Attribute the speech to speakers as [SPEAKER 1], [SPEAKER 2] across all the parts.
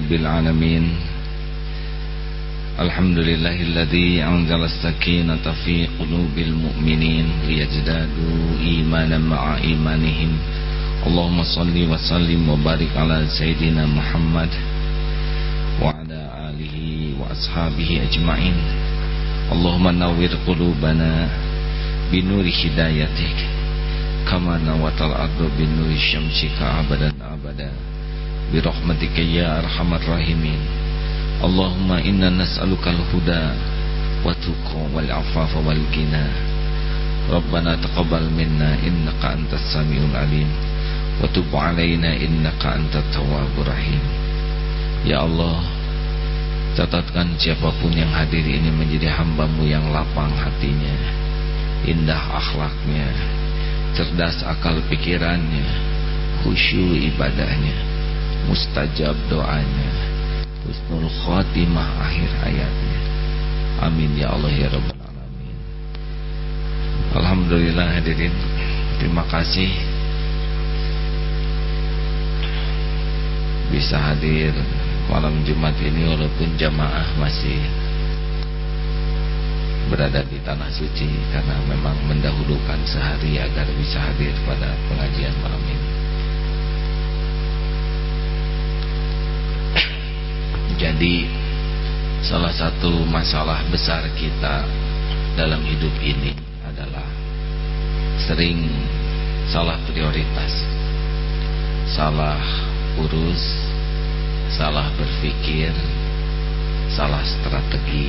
[SPEAKER 1] rabbil alamin. Alhamdulillahilladzi anzala as-sakinata fi qulubil mu'minin liyazdadu imanan ma'a imanihim. Allahumma salli wa sallim wa barik ala sayyidina Muhammad wa ala alihi wa ashabihi ajma'in. Allahumma nawwir qulubana binuri hidayatik kama nawatal ardu binuri syamsika abadan abada birahmatika ya arhamar rahimin. Allahumma inna nas'alukal huda wa tuqa wal afafa wal ghina. Rabbana taqabbal minna innaka antas samiul alim wa tub alaina innaka antat tawwabur rahim. Ya Allah, catatkan siapapun yang hadir ini menjadi hamba-Mu yang lapang hatinya, indah akhlaknya, cerdas akal pikirannya, khusyuk ibadahnya, mustajab doanya, husnul khatimah akhir hayatnya. Amin ya Allah ya Rabbal alamin. Alhamdulillah hadirin, terima kasih bisa hadir malam Jumat ini walaupun jamaah masih berada di tanah suci, karena memang mendahulukan sehari agar bisa hadir pada pengajian malam ini. Jadi salah satu masalah besar kita dalam hidup ini adalah sering salah prioritas, salah urus, salah berpikir, salah strategi.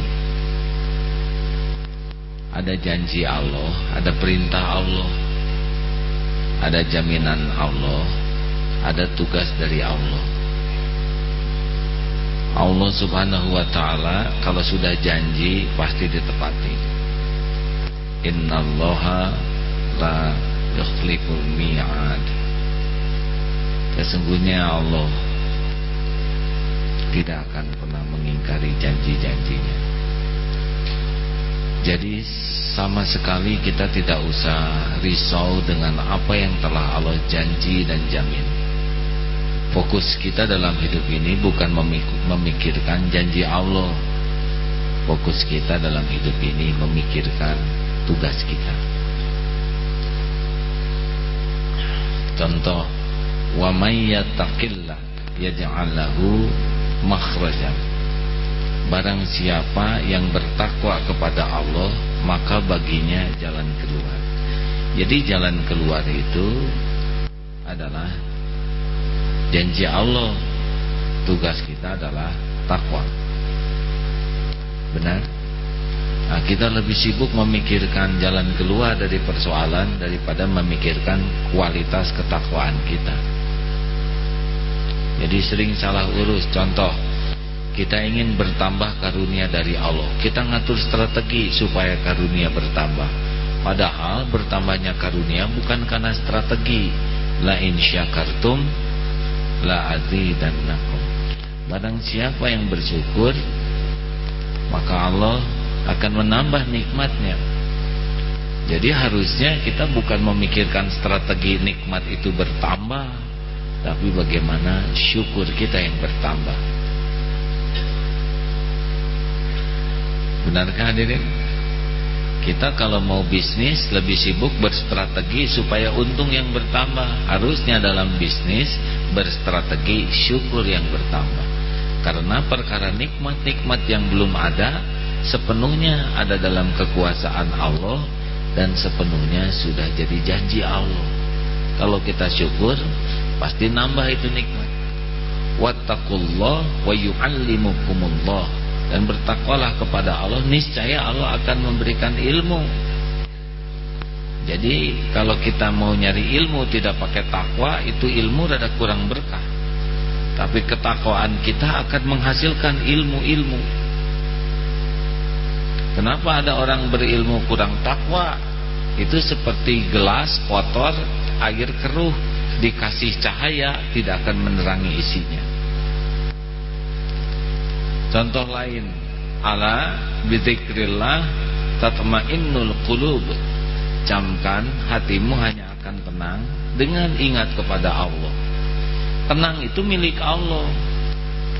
[SPEAKER 1] Ada janji Allah, ada perintah Allah, ada jaminan Allah, ada tugas dari Allah. Allah subhanahu wa ta'ala kalau sudah janji pasti ditepati. Innallaha la yukhliful mi'ad. Sesungguhnya Allah tidak akan pernah mengingkari janji-janjinya. Jadi sama sekali kita tidak usah risau dengan apa yang telah Allah janji dan jamin. Fokus kita dalam hidup ini bukan memikirkan janji Allah. Fokus kita dalam hidup ini memikirkan tugas kita. Contoh, wa may yattaqillah yaj'al lahu makhrajan. Barang siapa yang bertakwa kepada Allah, maka baginya jalan keluar. Jadi jalan keluar itu adalah janji Allah. Tugas kita adalah takwa. Benar? Nah, kita lebih sibuk memikirkan jalan keluar dari persoalan daripada memikirkan kualitas ketakwaan kita. Jadi sering salah urus. Contoh, kita ingin bertambah karunia dari Allah, kita ngatur strategi supaya karunia bertambah. Padahal bertambahnya karunia bukan karena strategi. La in syakartum la azidannakum. Barang siapa yang bersyukur, maka Allah akan menambah nikmatnya. Jadi harusnya kita bukan memikirkan strategi nikmat itu bertambah, tapi bagaimana syukur kita yang bertambah. Benarkah hadirin? Kita kalau mau bisnis lebih sibuk berstrategi supaya untung yang bertambah. Harusnya dalam bisnis berstrategi syukur yang bertambah. Karena perkara nikmat-nikmat yang belum ada sepenuhnya ada dalam kekuasaan Allah dan sepenuhnya sudah jadi janji Allah. Kalau kita syukur pasti nambah itu nikmat. Wattaqullah wa yu'allimukumullah. Dan bertakwalah kepada Allah, niscaya Allah akan memberikan ilmu. Jadi kalau kita mau nyari ilmu tidak pakai takwa, itu ilmu rada kurang berkah. Tapi ketakwaan kita akan menghasilkan ilmu-ilmu. Kenapa ada orang berilmu kurang takwa? Itu seperti gelas kotor, air keruh, dikasih cahaya tidak akan menerangi isinya. Contoh lain, ala bidzikrillah tatmainnul qulub. Camkan hatimu hanya akan tenang dengan ingat kepada Allah. Tenang itu milik Allah.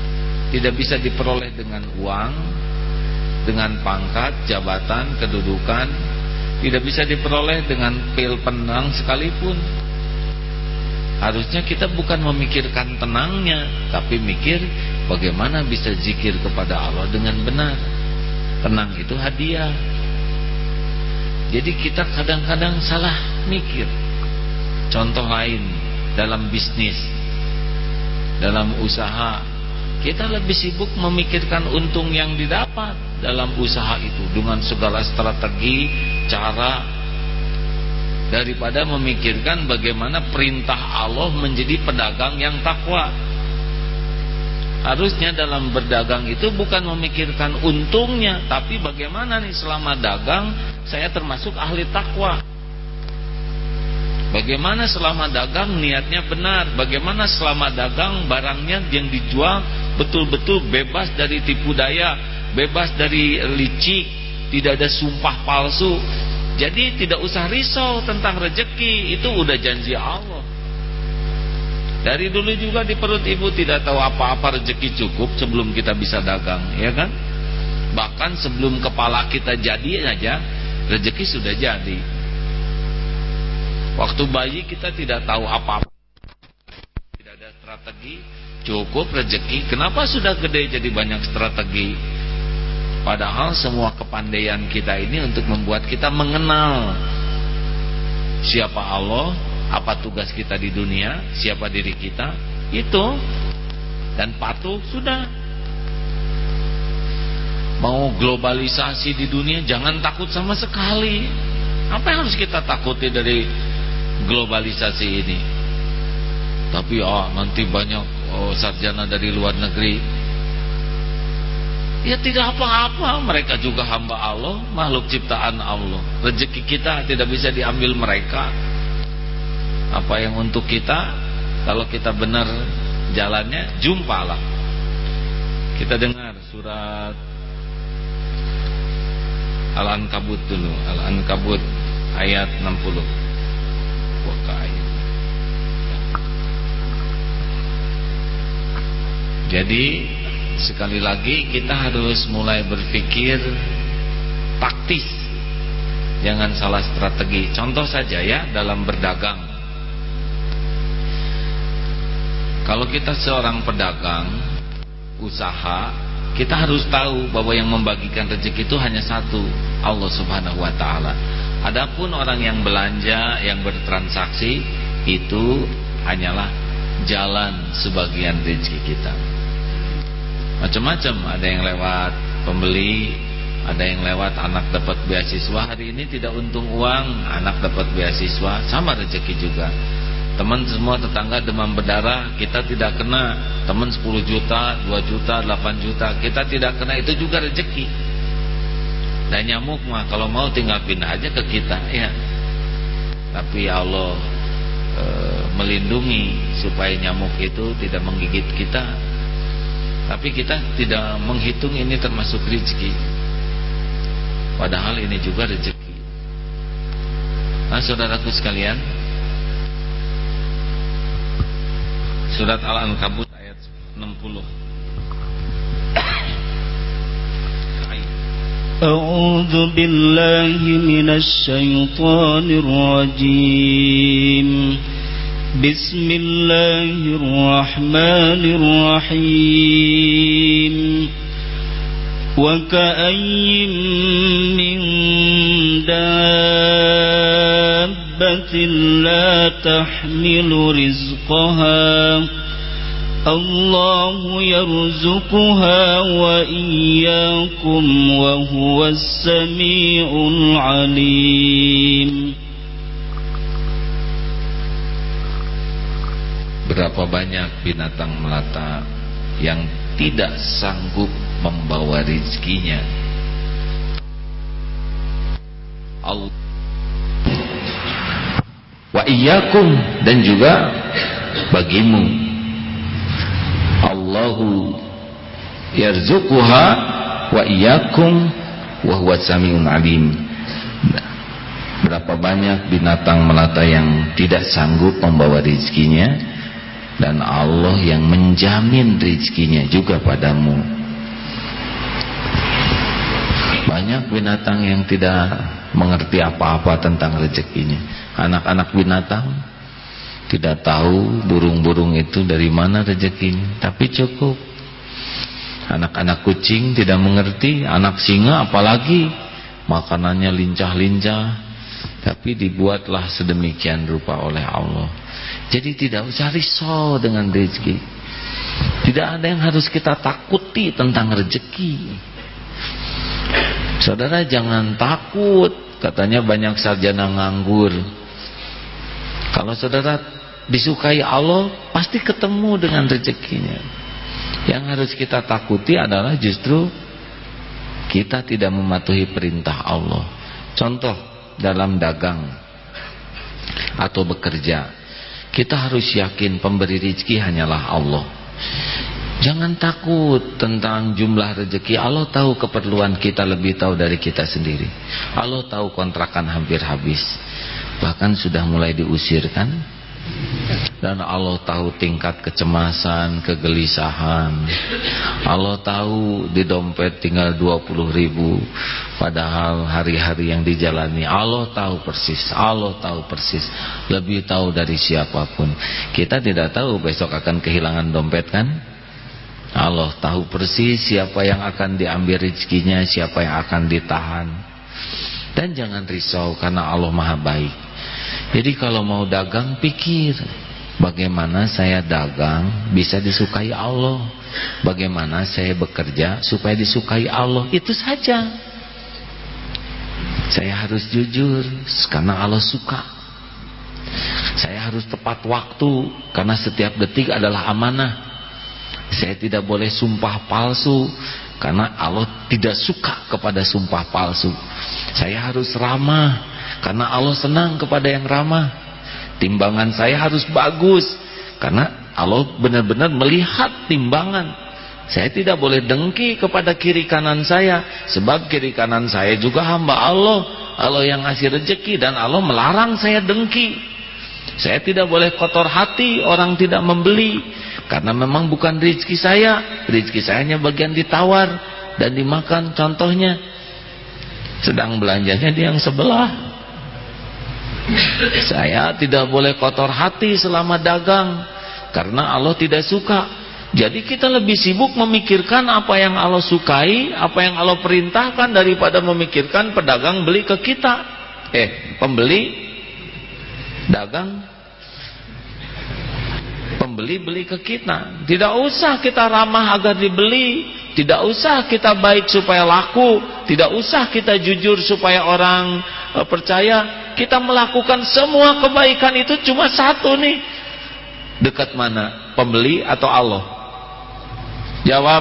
[SPEAKER 1] tidak bisa diperoleh dengan uang, dengan pangkat, jabatan, kedudukan, tidak bisa diperoleh dengan pil penang sekalipun. Harusnya kita bukan memikirkan tenangnya, tapi mikir bagaimana bisa zikir kepada Allah dengan benar. Tenang itu hadiah. Jadi kita kadang-kadang salah mikir. Contoh lain, dalam bisnis, dalam usaha, kita lebih sibuk memikirkan untung yang didapat dalam usaha itu dengan segala strategi, cara, daripada memikirkan bagaimana perintah Allah menjadi pedagang yang takwa. Harusnya dalam berdagang itu bukan memikirkan untungnya, tapi bagaimana nih selama dagang saya termasuk ahli takwa. Bagaimana selama dagang niatnya benar, bagaimana selama dagang barangnya yang dijual betul-betul bebas dari tipu daya, bebas dari licik, tidak ada sumpah palsu. Jadi tidak usah risau tentang rezeki, itu udah janji Allah. Dari dulu juga di perut ibu tidak tahu apa-apa rezeki cukup sebelum kita bisa dagang, ya kan? Bahkan sebelum kepala kita jadi aja rezeki sudah jadi. Waktu bayi kita tidak tahu apa-apa, tidak ada strategi, cukup rezeki. Kenapa sudah gede jadi banyak strategi? Padahal semua kepandaian kita ini untuk membuat kita mengenal siapa Allah, apa tugas kita di dunia, siapa diri kita, itu, dan patuh sudah. Mau globalisasi di dunia jangan takut sama sekali. Apa yang harus kita takuti dari globalisasi ini? Tapi nanti banyak sarjana dari luar negeri. Ya tidak apa-apa, mereka juga hamba Allah, makhluk ciptaan Allah. Rezeki kita tidak bisa diambil mereka. Apa yang untuk kita, kalau kita benar jalannya, jumpalah. Kita dengar surat Al-Ankabut dulu, Al-Ankabut ayat 60. Jadi sekali lagi kita harus mulai berpikir taktis, jangan salah strategi. Contoh saja ya, dalam berdagang, kalau kita seorang pedagang usaha, kita harus tahu bahwa yang membagikan rezeki itu hanya satu, Allah Subhanahu wa ta'ala. Adapun orang yang belanja, yang bertransaksi, itu hanyalah jalan sebagian rezeki kita. Macam-macam, ada yang lewat pembeli, ada yang lewat anak dapat beasiswa. Hari ini tidak untung uang, anak dapat beasiswa, sama rezeki juga. Teman semua tetangga demam berdarah, kita tidak kena. Teman 10 juta, 2 juta, 8 juta, kita tidak kena, itu juga rezeki. Dan nyamuk mah kalau mau tinggal pindah aja ke kita, ya. Tapi Allah melindungi supaya nyamuk itu tidak menggigit kita. Tapi kita tidak menghitung ini termasuk rezeki, padahal ini juga rezeki. Nah, saudaraku sekalian, surat Al-Ankabut ayat 60.
[SPEAKER 2] A'udzu billahi minasy syaithanir rajim. Bismillahirrahmanirrahim. Wa ka'ayyin min dabbatin la tahmilu rizqaha Allahu yarzuquha wa iyyakum wa huwas sami'ul alim.
[SPEAKER 1] Berapa banyak binatang melata yang tidak sanggup membawa rezekinya. Allah wa iyyakum, dan juga bagimu. Allahu yarzuquha wa iyyakum wa huwas samiul alim. Berapa banyak binatang melata yang tidak sanggup membawa rezekinya, dan Allah yang menjamin rezekinya juga padamu. Banyak binatang yang tidak mengerti apa-apa tentang rezekinya. Anak-anak binatang tidak tahu burung-burung itu dari mana rezekinya, tapi cukup. Anak-anak kucing tidak mengerti, anak singa apalagi makanannya lincah-lincah, tapi dibuatlah sedemikian rupa oleh Allah. Jadi tidak usah risau dengan rezeki. Tidak ada yang harus kita takuti tentang rezeki. Saudara jangan takut, katanya banyak sarjana nganggur. Kalau saudara disukai Allah, pasti ketemu dengan rezekinya. Yang harus kita takuti adalah justru kita tidak mematuhi perintah Allah. Contoh dalam dagang atau bekerja, kita harus yakin pemberi rezeki hanyalah Allah. Jangan takut tentang jumlah rezeki. Allah tahu keperluan kita lebih tahu dari kita sendiri. Allah tahu kontrakan hampir habis, bahkan sudah mulai diusirkan. Dan Allah tahu tingkat kecemasan, kegelisahan. Allah tahu di dompet tinggal 20.000, padahal hari-hari yang dijalani Allah tahu persis. Allah tahu persis, lebih tahu dari siapapun. Kita tidak tahu besok akan kehilangan dompet kan? Allah tahu persis siapa yang akan diambil rezekinya, siapa yang akan ditahan. Dan jangan risau karena Allah Maha Baik. Jadi kalau mau dagang, pikir bagaimana saya dagang bisa disukai Allah, bagaimana saya bekerja supaya disukai Allah. Itu saja. Saya harus jujur karena Allah suka. Saya harus tepat waktu karena setiap detik adalah amanah. Saya tidak boleh sumpah palsu karena Allah tidak suka kepada sumpah palsu. Saya harus ramah karena Allah senang kepada yang ramah. Timbangan saya harus bagus karena Allah benar-benar melihat timbangan. Saya tidak boleh dengki kepada kiri kanan saya, sebab kiri kanan saya juga hamba Allah. Allah yang ngasih rezeki dan Allah melarang saya dengki. Saya tidak boleh kotor hati orang tidak membeli, karena memang bukan rezeki saya. Rezeki saya hanya bagian ditawar dan dimakan. Contohnya, sedang belanjanya di yang sebelah. Saya tidak boleh kotor hati selama dagang, karena Allah tidak suka. Jadi kita lebih sibuk memikirkan apa yang Allah sukai, apa yang Allah perintahkan, daripada memikirkan pedagang beli ke kita. Pembeli dagang, pembeli beli ke kita. Tidak usah kita ramah agar dibeli, tidak usah kita baik supaya laku, tidak usah kita jujur supaya orang percaya. Kita melakukan semua kebaikan itu cuma satu nih. Dekat mana? Pembeli atau Allah? Jawab.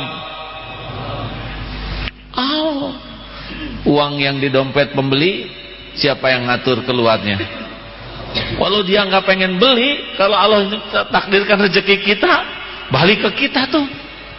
[SPEAKER 1] Allah. Uang yang di dompet pembeli, siapa yang ngatur keluarnya? Walau dia nggak pengen beli, kalau Allah takdirkan rezeki kita, balik ke kita tuh.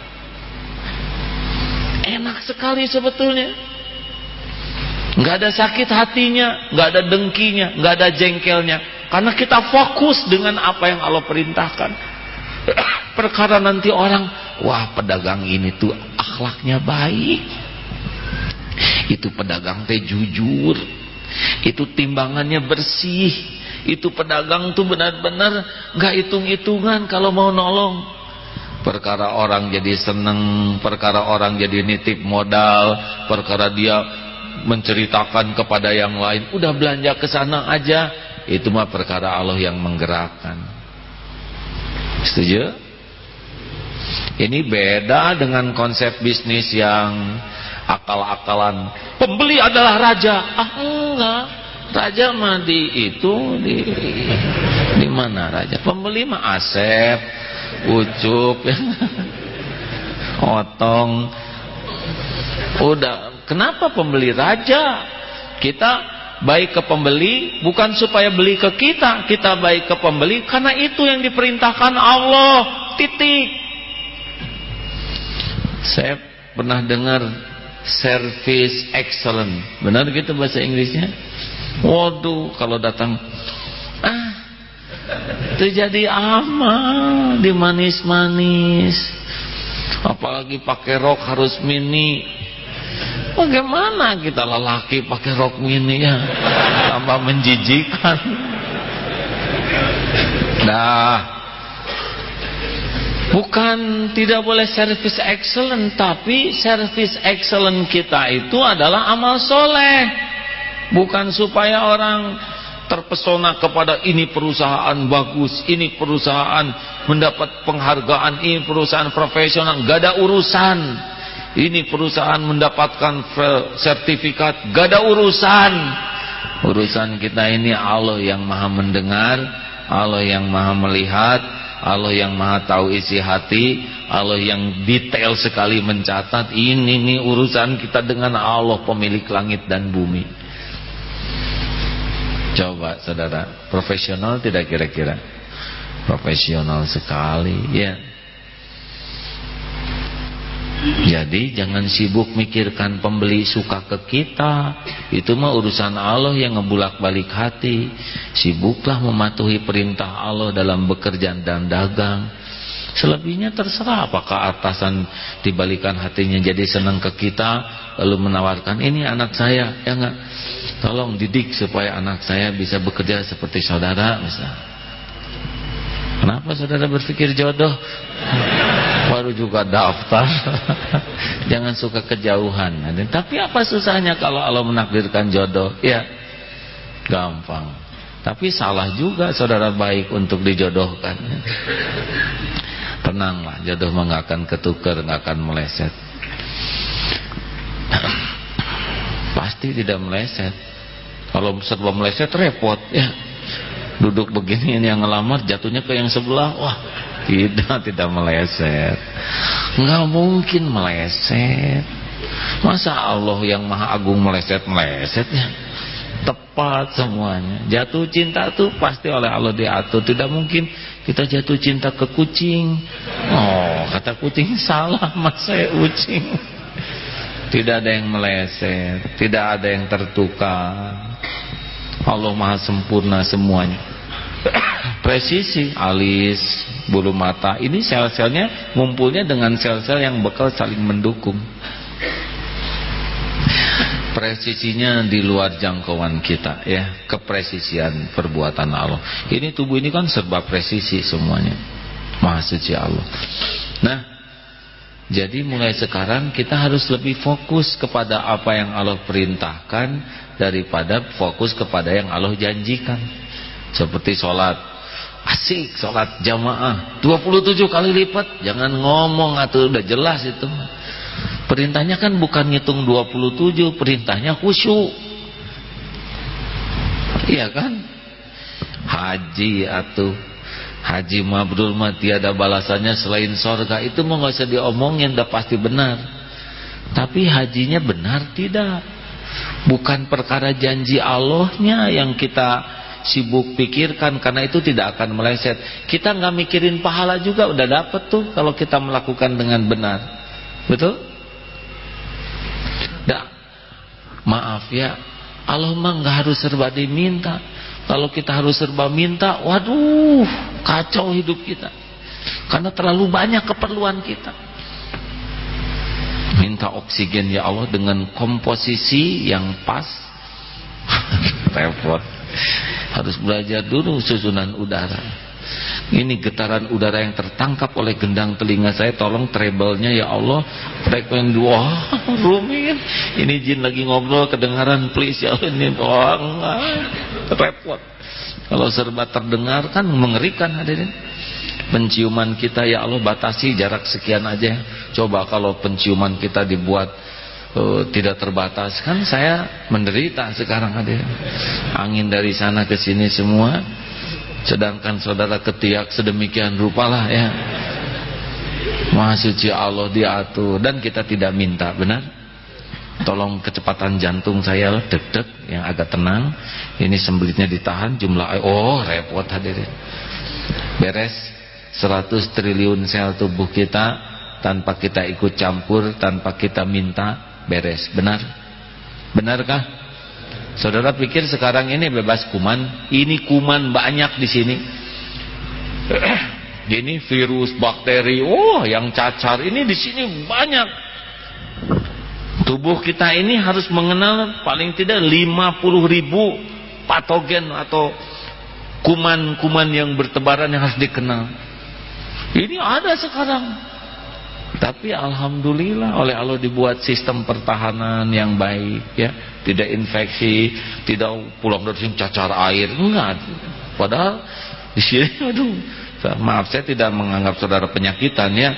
[SPEAKER 1] Enak sekali sebetulnya. Nggak ada sakit hatinya, nggak ada dengkinya, nggak ada jengkelnya, karena kita fokus dengan apa yang Allah perintahkan. Perkara nanti orang, wah pedagang ini tuh akhlaknya baik, itu pedagang teh jujur, itu timbangannya bersih, itu pedagang tuh benar-benar nggak hitung-hitungan kalau mau nolong. Perkara orang jadi seneng, perkara orang jadi nitip modal, perkara dia menceritakan kepada yang lain, udah belanja ke sana aja, itu mah perkara Allah yang menggerakkan. Setuju? Ini beda dengan konsep bisnis yang akal-akalan. Pembeli adalah raja. Enggak. Raja mah di mana raja? Pembeli mah Asep, Ucup, Otong. Udah. Kenapa pembeli raja? Kita baik ke pembeli bukan supaya beli ke kita. Kita baik ke pembeli karena itu yang diperintahkan Allah. Titik. Saya pernah dengar service excellent. Benar gitu bahasa Inggrisnya? Waduh, kalau datang Itu jadi amal di manis-manis. Apalagi pakai rok harus mini. Bagaimana kita lelaki pakai rok mini ya? Tambah menjijikan. Nah, bukan tidak boleh service excellent, tapi service excellent kita itu adalah amal soleh. Bukan supaya orang terpesona kepada ini perusahaan bagus, ini perusahaan mendapat penghargaan, ini perusahaan profesional, gak ada urusan. Ini perusahaan mendapatkan sertifikat, gak ada urusan. Urusan kita ini Allah yang maha mendengar, Allah yang maha melihat, Allah yang maha tahu isi hati, Allah yang detail sekali mencatat. Ini nih urusan kita dengan Allah pemilik langit dan bumi. Coba saudara, profesional tidak kira-kira? Profesional sekali ya. Jadi jangan sibuk mikirkan pembeli suka ke kita. Itu mah urusan Allah yang ngebulak-balik hati. Sibuklah mematuhi perintah Allah dalam bekerja dan dagang. Selebihnya terserah. Apakah atasan dibalikan hatinya jadi senang ke kita, lalu menawarkan, ini anak saya, ya enggak, tolong didik supaya anak saya bisa bekerja seperti saudara misalnya. Kenapa saudara berpikir jodoh? Baru juga daftar. Jangan suka kejauhan. Tapi apa susahnya kalau Allah menakdirkan jodoh? Ya gampang. Tapi salah juga saudara baik untuk dijodohkan. Tenanglah, jodoh mah gak akan ketukar, gak akan meleset. Pasti tidak meleset. Kalau serba meleset repot ya. Duduk begini, ini yang ngelamar jatuhnya ke yang sebelah. Wah, tidak meleset. Nggak mungkin meleset. Masa Allah yang maha agung meleset ya? Tepat semuanya. Jatuh cinta tuh pasti oleh Allah diatur. Tidak mungkin kita jatuh cinta ke kucing. Oh, kata kucing salah, mas saya kucing. Tidak ada yang meleset, tidak ada yang tertukar. Allah maha sempurna semuanya. Presisi, alis, bulu mata, ini sel-selnya ngumpulnya dengan sel-sel yang bakal saling mendukung. Presisinya di luar jangkauan kita ya, kepresisian perbuatan Allah. Ini tubuh ini kan serba presisi semuanya. Maha suci Allah. Nah, jadi mulai sekarang kita harus lebih fokus kepada apa yang Allah perintahkan daripada fokus kepada yang Allah janjikan. Seperti sholat, asik sholat jamaah 27 kali lipat. Jangan ngomong atau udah jelas itu. Perintahnya kan bukan ngitung 27, perintahnya khusyuk. Iya kan? Haji atuh, haji mabrur mah tiada balasannya selain sorga. Itu mah gak usah diomongin, udah pasti benar. Tapi hajinya benar tidak? Bukan perkara janji Allahnya yang kita sibuk pikirkan, karena itu tidak akan meleset. Kita nggak mikirin pahala juga udah dapet tuh kalau kita melakukan dengan benar. Betul? Dah, maaf ya, Allah mah nggak harus serba diminta. Kalau kita harus serba minta, waduh, kacau hidup kita. Karena terlalu banyak keperluan kita. Minta oksigen ya Allah dengan komposisi yang pas. Repot. Harus belajar dulu susunan udara. Ini getaran udara yang tertangkap oleh gendang telinga saya, tolong treble-nya ya Allah, frekuensi 2. Rumit. Ini jin lagi ngobrol kedengaran, please ya Allah. Ini repot. Kalau serba terdengar kan mengerikan hadirin. Penciuman kita ya Allah batasi jarak sekian aja. Coba kalau penciuman kita dibuat tidak terbatas, kan saya menderita sekarang hadirin. Angin dari sana ke sini semua. Sedangkan saudara ketiak sedemikian rupalah ya. Maha suci Allah diatur dan kita tidak minta, benar? Tolong kecepatan jantung saya deg-deg yang agak tenang. Ini sembelitnya ditahan jumlah. Oh repot hadirin. Beres 100 triliun sel tubuh kita tanpa kita ikut campur, tanpa kita minta, beres. Benar? Benarkah? Saudara pikir sekarang ini bebas kuman? Ini kuman banyak di sini. Ini virus, bakteri, yang cacar ini di sini banyak. Tubuh kita ini harus mengenal paling tidak 50.000 patogen atau kuman-kuman yang bertebaran yang harus dikenal. Ini ada sekarang. Tapi alhamdulillah oleh Allah dibuat sistem pertahanan yang baik, ya, tidak infeksi, tidak pulang dari sini cacar air, enggak. Padahal di sini, aduh, maaf saya tidak menganggap saudara penyakitan, ya.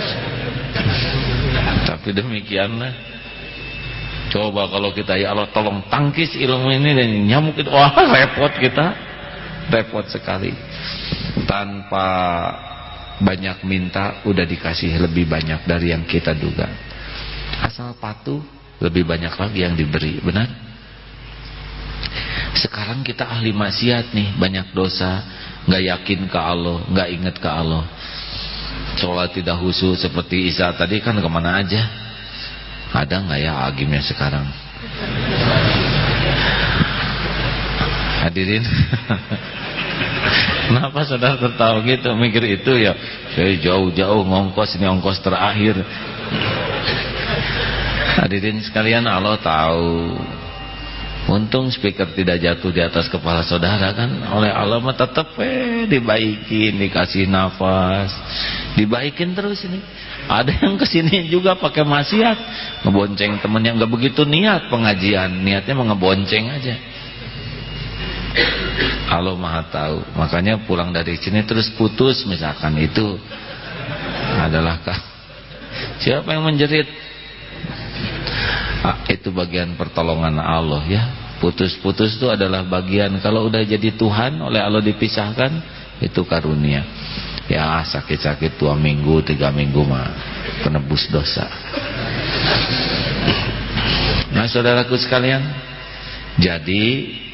[SPEAKER 1] Tapi demikianlah. Coba kalau kita, ya Allah tolong tangkis ilmu ini dan nyamuk itu, wah repot kita, repot sekali. Tanpa banyak minta udah dikasih lebih banyak dari yang kita duga. Asal patuh lebih banyak lagi yang diberi, benar? Sekarang kita ahli maksiat nih, banyak dosa, nggak yakin ke Allah, nggak ingat ke Allah. Sholat tidak khusyuk seperti Isa tadi kan kemana aja? Ada nggak ya agimnya sekarang? Hadirin. Kenapa saudara tertawa gitu, mikir itu ya? Saya jauh-jauh ngongkos, ini ongkos terakhir. Hadirin sekalian, Allah tahu. Untung speaker tidak jatuh di atas kepala saudara kan. Oleh Allah mah tetap dibaikin, dikasih nafas, dibaikin terus ini. Ada yang kesini juga pakai maksiat, ngebonceng temen yang gak begitu niat pengajian, niatnya mau ngebonceng aja. Allah Maha tahu. Makanya pulang dari sini terus putus misalkan, itu adalah siapa yang menjerit? Itu bagian pertolongan Allah, ya. Putus-putus itu adalah bagian. Kalau udah jadi Tuhan oleh Allah dipisahkan, itu karunia. Ya sakit-sakit 2 minggu 3 minggu mah penebus dosa. Nah saudaraku sekalian, jadi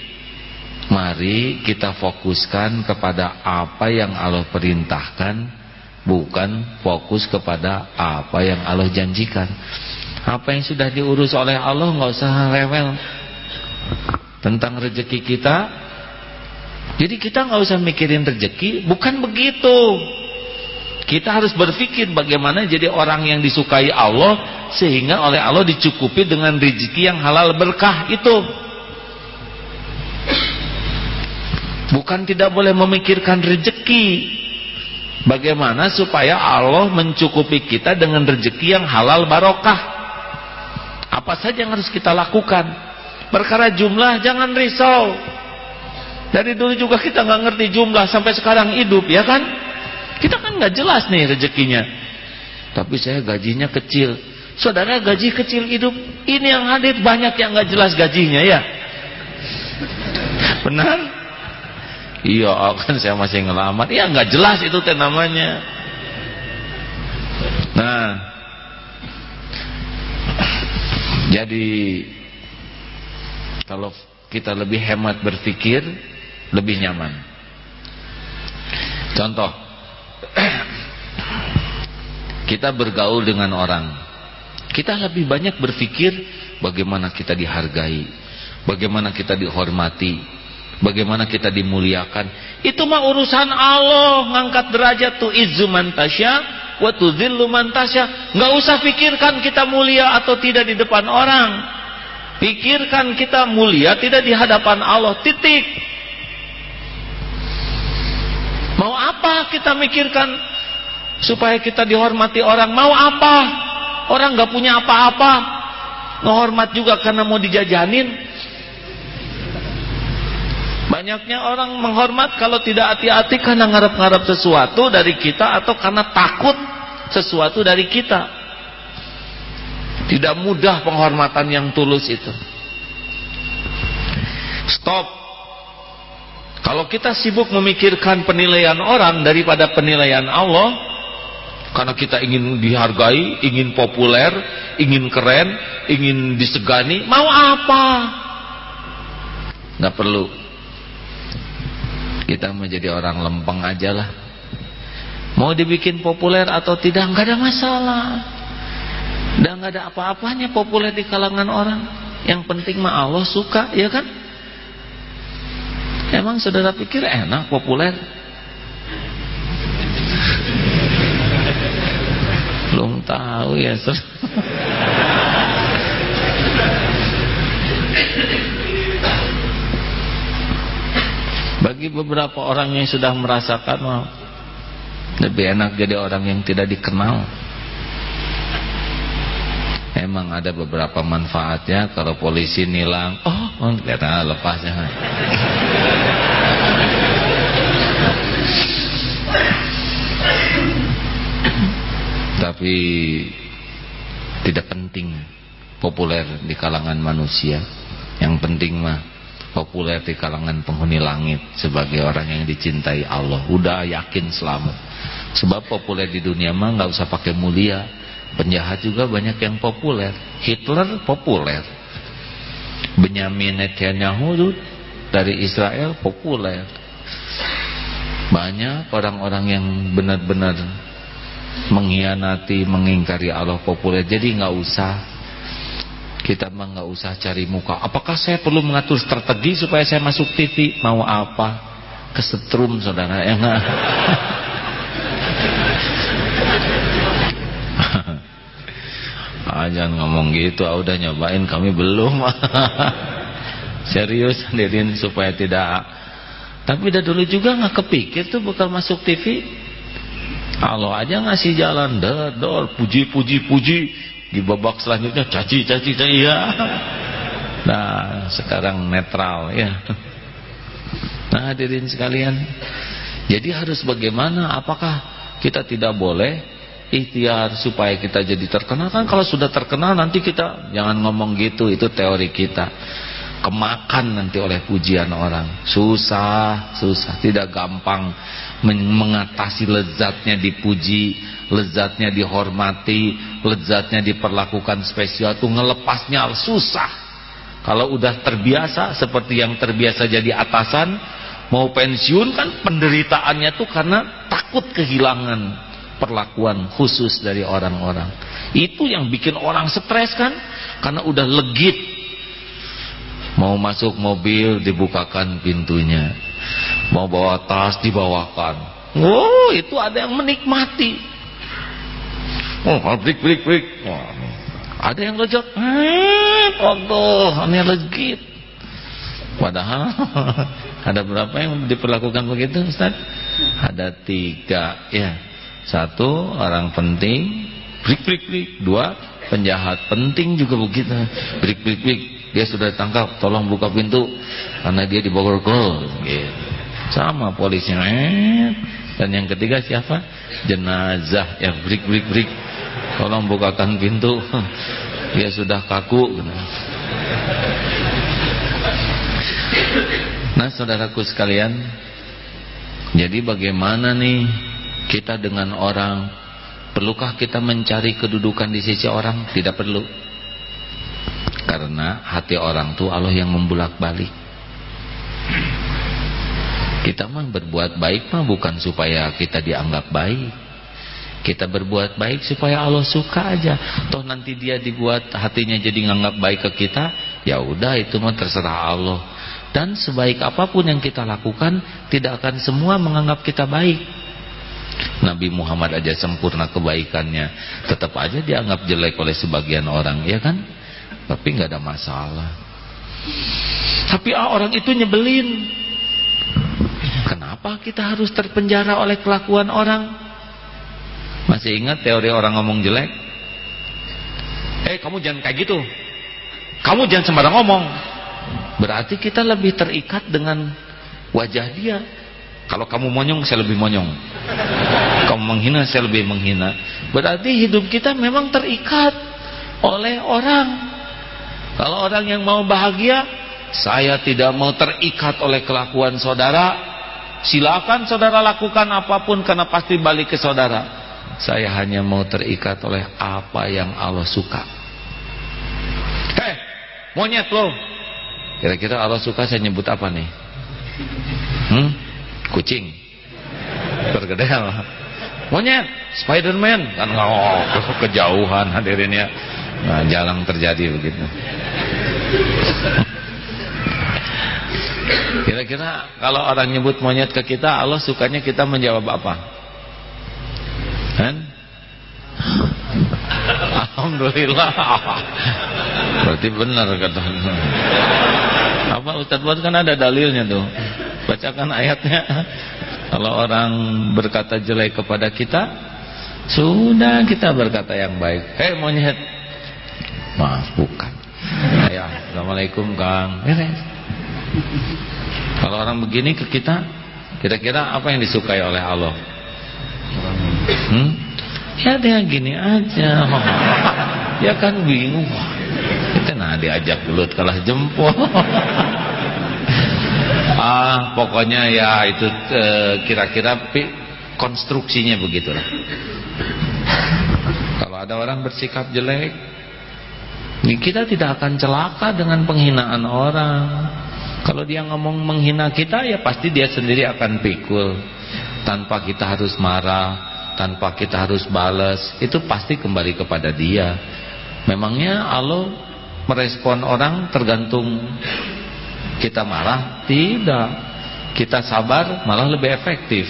[SPEAKER 1] mari kita fokuskan kepada apa yang Allah perintahkan, bukan fokus kepada apa yang Allah janjikan. Apa yang sudah diurus oleh Allah nggak usah rewel. Tentang rezeki kita, jadi kita nggak usah mikirin rezeki, bukan begitu. Kita harus berpikir bagaimana jadi orang yang disukai Allah, sehingga oleh Allah dicukupi dengan rezeki yang halal berkah itu. Bukan tidak boleh memikirkan rezeki, bagaimana supaya Allah mencukupi kita dengan rezeki yang halal barokah. Apa saja yang harus kita lakukan? Perkara jumlah jangan risau. Dari dulu juga kita nggak ngerti jumlah, sampai sekarang hidup, ya kan? Kita kan nggak jelas nih rezekinya. Tapi saya gajinya kecil. Saudara gaji kecil hidup, ini yang hadir banyak yang nggak jelas gajinya, ya. Benar? Iya, kan saya masih ngelamar. Ya nggak jelas itu teh namanya. Nah, jadi kalau kita lebih hemat berpikir, lebih nyaman. Contoh, kita bergaul dengan orang, kita lebih banyak berpikir bagaimana kita dihargai, bagaimana kita dihormati, bagaimana kita dimuliakan. Itu mah urusan Allah, ngangkat derajat tuh izzu man tasya wa tudzillu man tasya. Enggak usah pikirkan kita mulia atau tidak di depan orang. Pikirkan kita mulia tidak di hadapan Allah, titik. Mau apa kita mikirkan supaya kita dihormati orang? Mau apa? Orang gak punya apa-apa, ngehormat juga karena mau dijajanin. Banyaknya orang menghormat kalau tidak hati-hati karena ngarep-ngarep sesuatu dari kita, atau karena takut sesuatu dari kita. Tidak mudah penghormatan yang tulus itu. Stop. Kalau kita sibuk memikirkan penilaian orang daripada penilaian Allah, karena kita ingin dihargai, ingin populer, ingin keren, ingin disegani, mau apa? Nggak perlu. Kita menjadi orang lempeng aja lah. Mau dibikin populer atau tidak, nggak ada masalah. Dan nggak ada apa-apanya populer di kalangan orang. Yang penting mah Allah suka, ya kan? Emang saudara pikir enak populer? tahu ya. Bagi beberapa orang yang sudah merasakan, lebih enak jadi orang yang tidak dikenal. Emang ada beberapa manfaatnya. Kalau polisi nilang, kata lepasnya. Tapi tidak penting populer di kalangan manusia. Yang penting mah populer di kalangan penghuni langit sebagai orang yang dicintai Allah. Udah yakin selamat. Sebab populer di dunia mah nggak usah pakai mulia. Penjahat juga banyak yang populer. Hitler populer. Benyamin Netanyahu dari Israel populer. Banyak orang-orang yang benar-benar mengkhianati, mengingkari Allah populer. Jadi nggak usah, kita mah nggak usah cari muka. Apakah saya perlu mengatur strategi supaya saya masuk TV? Mau apa? Kesetrum saudara, ya nggak? Jangan ngomong gitu. Udah nyobain, kami belum. Serius hadirin, supaya tidak. Tapi dari dulu juga nggak kepikir tuh bakal masuk TV. Allah aja ngasih jalan, dor, puji. Di babak selanjutnya caci ya. Nah, sekarang netral ya. Nah, hadirin sekalian, jadi harus bagaimana? Apakah kita tidak boleh ikhtiar supaya kita jadi terkenal? Kan kalau sudah terkenal nanti kita, jangan ngomong gitu, itu teori kita, kemakan nanti oleh pujian orang. Susah, tidak gampang mengatasi lezatnya dipuji, lezatnya dihormati, lezatnya diperlakukan spesial. Tuh ngelepasnya susah. Kalau udah terbiasa, seperti yang terbiasa jadi atasan, mau pensiun kan penderitaannya tuh karena takut kehilangan perlakuan khusus dari orang-orang. Itu yang bikin orang stres kan, karena udah legit. Mau masuk mobil dibukakan pintunya, mau bawa tas dibawakan. Itu ada yang menikmati. Brik. Ada yang lejat. Ini legit. Padahal ada berapa yang diperlakukan begitu, Ustaz? Ada 3 ya. 1 orang penting, brik. 2 penjahat penting juga begitu, brik. Dia sudah ditangkap, tolong buka pintu karena dia diborgol gitu. Sama polisnya. Dan yang ketiga siapa? Jenazah, ya brik. Tolong bukakan pintu. Dia sudah kaku. Nah, saudaraku sekalian, jadi bagaimana nih kita dengan orang? Perlukah kita mencari kedudukan di sisi orang? Tidak perlu. Karena hati orang tuh Allah yang membulak-balik. Kita mah berbuat baik mah bukan supaya kita dianggap baik. Kita berbuat baik supaya Allah suka aja. Toh nanti dia dibuat hatinya jadi nganggap baik ke kita, ya udah itu mah terserah Allah. Dan sebaik apapun yang kita lakukan, tidak akan semua menganggap kita baik. Nabi Muhammad aja sempurna kebaikannya, tetap aja dianggap jelek oleh sebagian orang, ya kan? Tapi nggak ada masalah. Tapi orang itu nyebelin. Kenapa kita harus terpenjara oleh kelakuan orang? Masih ingat teori orang ngomong jelek? Kamu jangan kayak gitu. Kamu jangan sembarang ngomong. Berarti kita lebih terikat dengan wajah dia. Kalau kamu monyong, saya lebih monyong. Kamu menghina, saya lebih menghina. Berarti hidup kita memang terikat oleh orang. Kalau orang yang mau bahagia, saya tidak mau terikat oleh kelakuan saudara. Silakan saudara lakukan apapun, karena pasti balik ke saudara. Saya hanya mau terikat oleh apa yang Allah suka. Monyet lo. Kira-kira Allah suka saya nyebut apa nih? Kucing, bergedel. Monyet, Spiderman, kan kejauhan hadirin ya. Nah, jarang terjadi begitu. Kira-kira kalau orang nyebut monyet ke kita, Allah sukanya kita menjawab apa? Alhamdulillah. Berarti benar kata. Apa Ustaz buat kan ada dalilnya tuh. Bacakan ayatnya. Kalau orang berkata jelek kepada kita, sudah kita berkata yang baik. Hei monyet. Maaf bukan. Ya, Assalamualaikum Kang. Kalau orang begini ke kita, kira-kira apa yang disukai oleh Allah? Ya dia gini aja. Ya kan bingung. Kita diajak gelut kalah jempol. Pokoknya ya itu kira-kira konstruksinya begitulah. Kalau ada orang bersikap jelek, kita tidak akan celaka dengan penghinaan orang. Kalau dia ngomong menghina kita, ya pasti dia sendiri akan pikul. Tanpa kita harus marah, tanpa kita harus balas, itu pasti kembali kepada dia. Memangnya Allah merespon orang tergantung kita marah? Tidak. Kita sabar malah lebih efektif.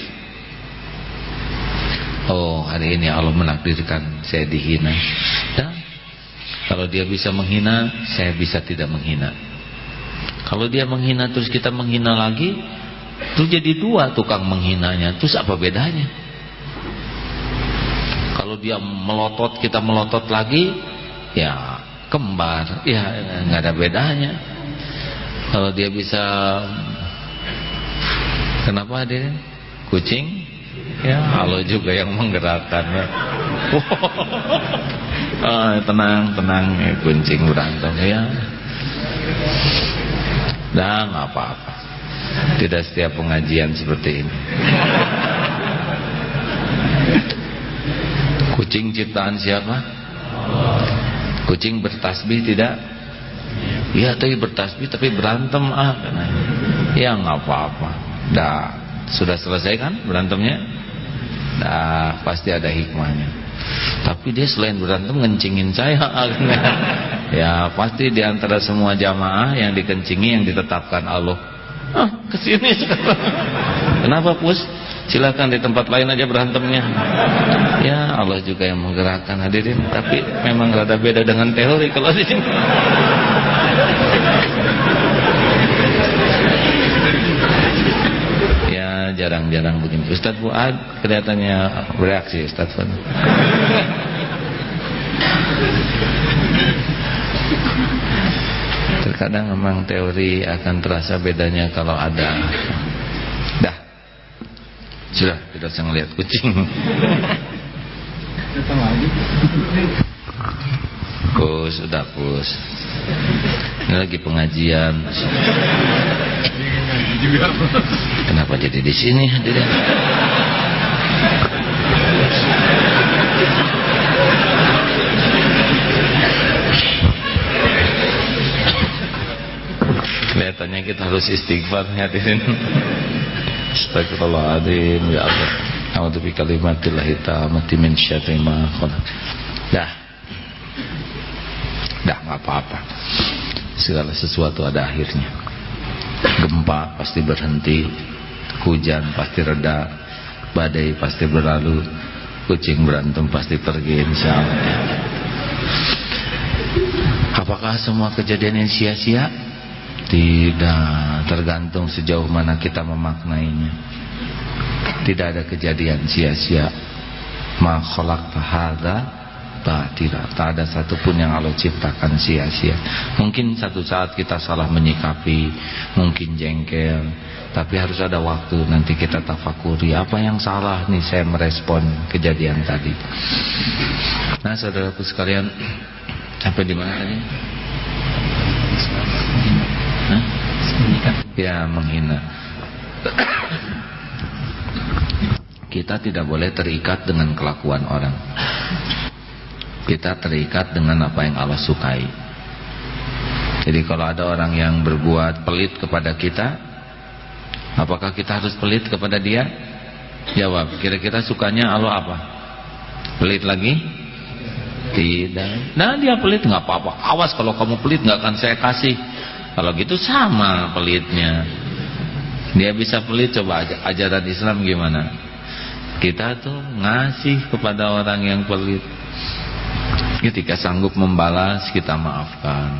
[SPEAKER 1] Oh, hari ini Allah menakdirkan saya dihina. Dan kalau dia bisa menghina, saya bisa tidak menghina. Kalau dia menghina terus kita menghina lagi, itu jadi dua tukang menghinanya. Terus apa bedanya? Kalau dia melotot, kita melotot lagi, ya kembar, ya nggak ada bedanya. Kalau dia bisa, kenapa dia kucing? Ya Allah juga yang menggerakkan. Tenang, ya, kucing berantem ya. Dah nggak apa-apa. Tidak setiap pengajian seperti ini. Kucing ciptaan siapa? Kucing bertasbih tidak? Iya, tapi bertasbih tapi berantem ya nggak apa-apa. Dah sudah selesai kan berantemnya? Dah pasti ada hikmahnya. Tapi dia selain berantem ngencingin saya. Ya pasti diantara semua jamaah yang dikencingi yang ditetapkan Allah. Kesini sekarang. Kenapa Pus? Silakan di tempat lain aja berantemnya. Ya Allah juga yang menggerakkan hadirin. Tapi memang rada beda dengan teori kalau di sini. Ya jarang-jarang begini. Ustaz Fuad kelihatannya bereaksi Ustaz Fuad. Terkadang memang teori akan terasa bedanya kalau ada. Dah. Sudah, tidak usah ngelihat kucing.
[SPEAKER 3] Datang lagi.
[SPEAKER 1] Pus, udah Pus. Ini lagi pengajian. Kenapa jadi di sini hadirin? Kelihatannya kita harus istighfar hadirin. Astagfirullahaladzim. Ya Allah, a'udzu bikalimatillahi tammati min syarri ma khalaq. Dah nggak apa-apa. Segala sesuatu ada akhirnya. Gempa pasti berhenti, hujan pasti reda, badai pasti berlalu, kucing berantem pasti pergi insyaallah. Apakah semua kejadian ini sia-sia? Tidak, tergantung sejauh mana kita memaknainya. Tidak ada kejadian sia-sia. Ma khalaqta hadza batila. Tak ada satupun yang Allah ciptakan sia-sia. Mungkin satu saat kita salah menyikapi, mungkin jengkel, tapi harus ada waktu nanti kita tafakuri apa yang salah nih saya merespon kejadian tadi. Nah, saudaraku sekalian, sampai di mana tadi? Ya, menghina. Kita tidak boleh terikat dengan kelakuan orang. Kita terikat dengan apa yang Allah sukai. Jadi kalau ada orang yang berbuat pelit kepada kita, apakah kita harus pelit kepada dia? Jawab, kira-kira sukanya Allah apa? Pelit lagi? Tidak. Nah, dia pelit nggak apa-apa. Awas kalau kamu pelit nggak akan saya kasih. Kalau gitu sama pelitnya. Dia bisa pelit, coba ajaran Islam gimana? Kita tuh ngasih kepada orang yang pelit. Ketika sanggup membalas, kita maafkan.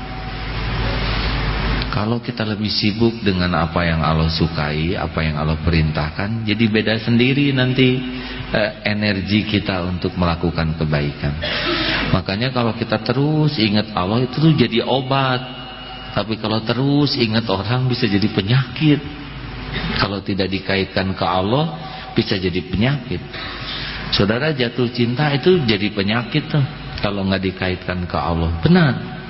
[SPEAKER 1] Kalau kita lebih sibuk dengan apa yang Allah sukai, apa yang Allah perintahkan, jadi beda sendiri nanti energi kita untuk melakukan kebaikan. Makanya kalau kita terus ingat Allah, itu tuh jadi obat. Tapi kalau terus ingat orang, bisa jadi penyakit. Kalau tidak dikaitkan ke Allah, bisa jadi penyakit. Saudara, jatuh cinta itu jadi penyakit tuh, kalau nggak dikaitkan ke Allah. Benar.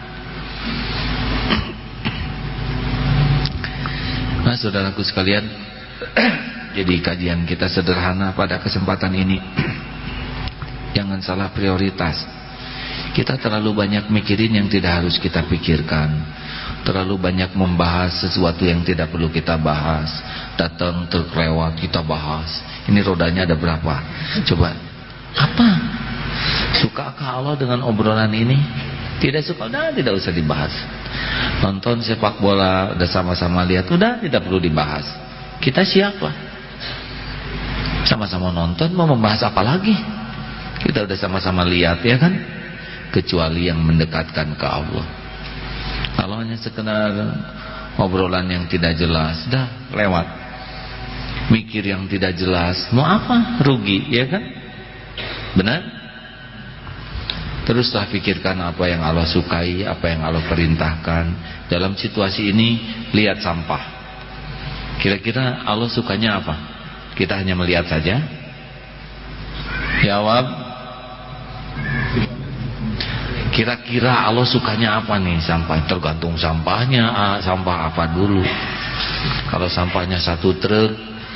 [SPEAKER 1] Nah, saudaraku sekalian, jadi kajian kita sederhana pada kesempatan ini. Jangan salah prioritas. Kita terlalu banyak mikirin yang tidak harus kita pikirkan. Terlalu banyak membahas sesuatu yang tidak perlu kita bahas. Datang terlewat, kita bahas. Ini rodanya ada berapa? Coba, apa? Sukakah Allah dengan obrolan ini? Tidak suka, udah tidak usah dibahas. Nonton sepak bola, udah sama-sama lihat, udah tidak perlu dibahas. Kita siapa? Sama-sama nonton, mau membahas apa lagi? Kita udah sama-sama lihat, ya kan? Kecuali yang mendekatkan ke Allah. Kalau hanya sekedar obrolan yang tidak jelas, dah lewat. Mikir yang tidak jelas, mau apa? Rugi, ya kan? Benar? Teruslah pikirkan apa yang Allah sukai, apa yang Allah perintahkan. Dalam situasi ini, lihat sampah. Kira-kira Allah sukanya apa? Kita hanya melihat saja? Jawab. Kira-kira Allah sukanya apa nih sampah? Tergantung sampahnya. Sampah apa dulu? Kalau sampahnya 1 truk,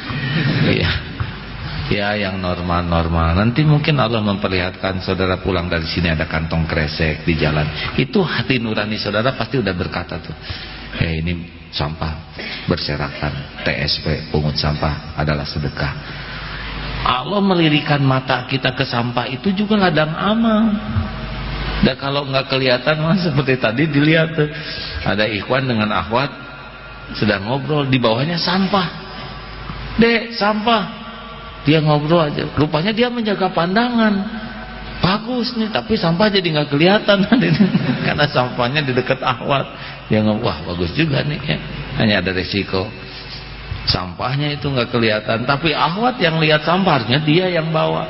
[SPEAKER 1] ya yang normal-normal. Nanti mungkin Allah memperlihatkan saudara pulang dari sini ada kantong kresek di jalan. Itu hati nurani saudara pasti udah berkata tuh, ini sampah berserakan. TSP, pungut sampah adalah sedekah. Allah melirikan mata kita ke sampah itu juga ladang amal. Dan kalau nggak kelihatan, seperti tadi dilihat tuh, ada ikhwan dengan akhwat sedang ngobrol, di bawahnya sampah. Dek, sampah. Dia ngobrol aja, rupanya dia menjaga pandangan. Bagus nih, tapi sampah jadi nggak kelihatan karena sampahnya di dekat akhwat. Dia ngomong, wah bagus juga nih ya. Hanya ada resiko sampahnya itu nggak kelihatan, tapi akhwat yang lihat sampah, harusnya dia yang bawa.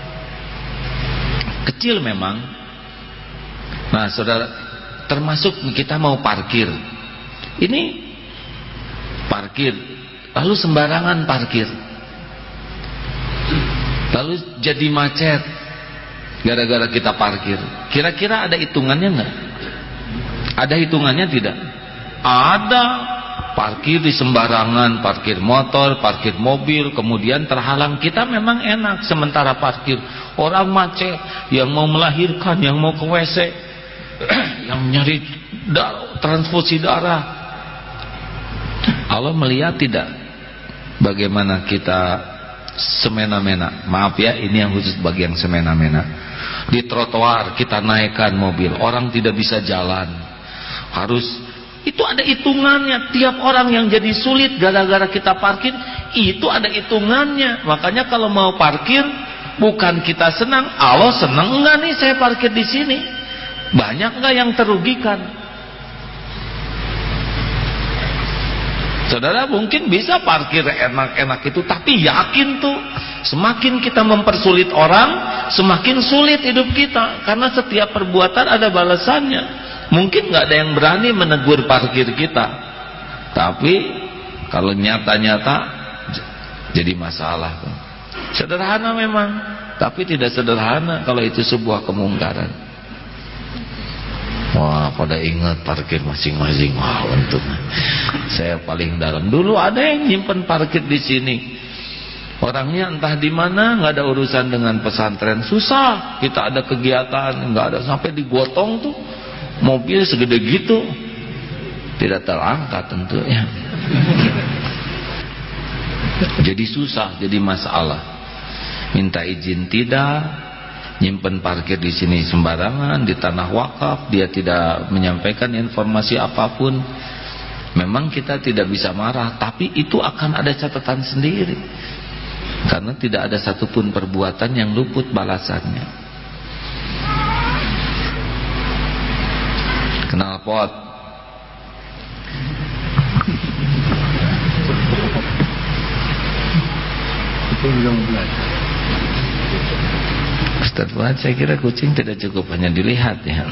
[SPEAKER 1] Kecil memang. Nah saudara, termasuk kita mau parkir. Ini parkir, lalu sembarangan parkir, lalu jadi macet gara-gara kita parkir. Kira-kira ada hitungannya nggak? Ada hitungannya tidak? Ada. Parkir di sembarangan, parkir motor, parkir mobil, kemudian terhalang. Kita memang enak sementara parkir. Orang macet, yang mau melahirkan, yang mau ke WC, yang nyari transfusi darah. Allah melihat tidak bagaimana kita semena-mena? Maaf ya, ini yang khusus bagi yang semena-mena. Di trotoar kita naikkan mobil, orang tidak bisa jalan, harus, itu ada hitungannya. Tiap orang yang jadi sulit gara-gara kita parkir, itu ada hitungannya. Makanya kalau mau parkir, bukan kita senang, Allah senang enggak nih saya parkir di sini? Banyak enggak yang terugikan? Saudara mungkin bisa parkir enak-enak itu, tapi yakin tuh, semakin kita mempersulit orang, semakin sulit hidup kita. Karena setiap perbuatan ada balasannya. Mungkin nggak ada yang berani menegur parkir kita, tapi kalau nyata-nyata jadi masalah. Sederhana memang, tapi tidak sederhana kalau itu sebuah kemungkaran. Wah, pada ingat parkir masing-masing. Wah, untung saya paling dalam. Dulu ada yang nyimpen parkir di sini. Orangnya entah di mana, nggak ada urusan dengan pesantren. Susah, kita ada kegiatan, nggak ada, sampai digotong tuh. Mobil segede gitu, tidak terangkat tentunya. Jadi susah, jadi masalah. Minta izin tidak, nyimpen parkir di sini sembarangan, di tanah wakaf, dia tidak menyampaikan informasi apapun. Memang kita tidak bisa marah, tapi itu akan ada catatan sendiri. Karena tidak ada satupun perbuatan yang luput balasannya. Kenal pot. Ustaz Fuad, saya kira kucing tidak cukup hanya dilihat ya.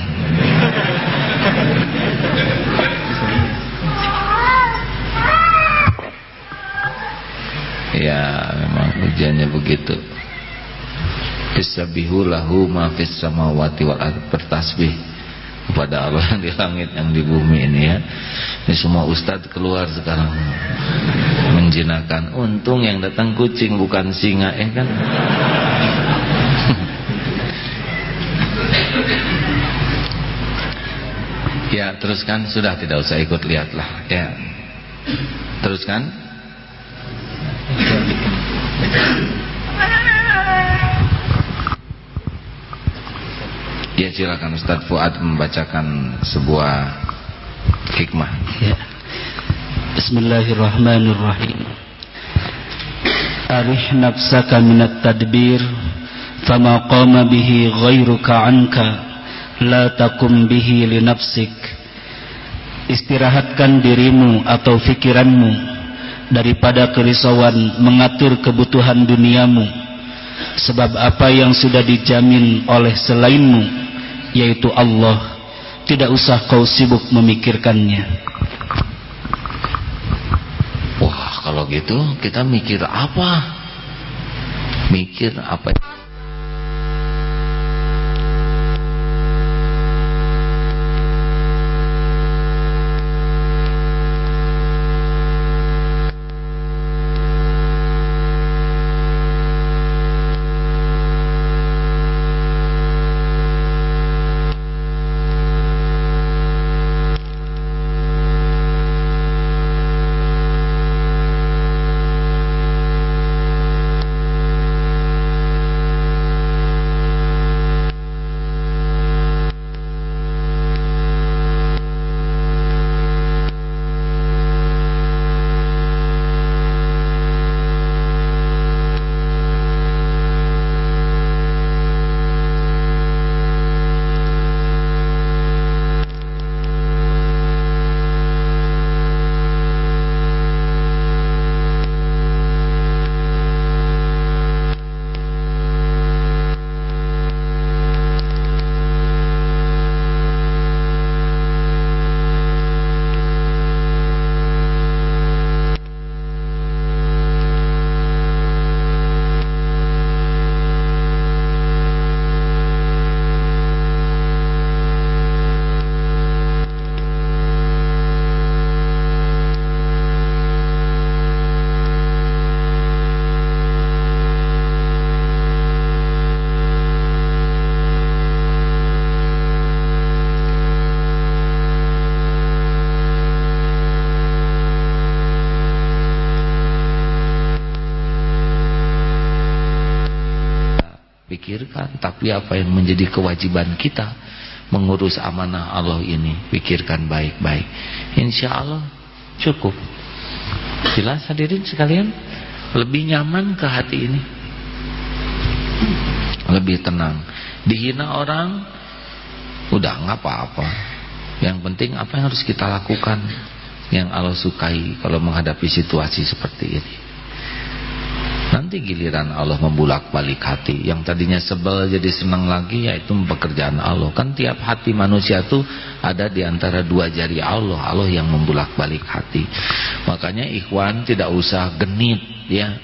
[SPEAKER 1] Ya memang ujiannya begitu. Bisabbihu lahu ma fis samawati wal ardh, bertasbih kepada Allah yang di langit yang di bumi ini ya. Ini semua ustadz keluar sekarang menjinakkan. Untung yang datang kucing bukan singa kan. Ya teruskan, sudah tidak usah ikut lihatlah ya. Teruskan. Ya silakan Ustaz Fuad membacakan sebuah hikmah
[SPEAKER 2] ya. Bismillahirrahmanirrahim. Arih nafsaka minat tadbir fama qama bihi ghairuka anka la takum bihi li nafsik. Istirahatkan dirimu atau fikiranmu daripada kerisauan mengatur kebutuhan duniamu, sebab apa yang sudah dijamin oleh selainmu, yaitu Allah, tidak usah kau sibuk memikirkannya.
[SPEAKER 1] Wah, kalau gitu kita mikir apa? Mikir apa? Pikirkan, tapi apa yang menjadi kewajiban kita mengurus amanah Allah ini, pikirkan baik-baik. Insya Allah cukup. Jelas hadirin sekalian, lebih nyaman ke hati ini, lebih tenang. Dihina orang, udah nggak apa-apa. Yang penting apa yang harus kita lakukan, yang Allah sukai kalau menghadapi situasi seperti ini. Nanti giliran Allah membulak-balik hati. Yang tadinya sebel jadi senang lagi, yaitu pekerjaan Allah. Kan tiap hati manusia tuh ada di antara dua jari Allah. Allah yang membulak-balik hati. Makanya ikhwan tidak usah genit ya.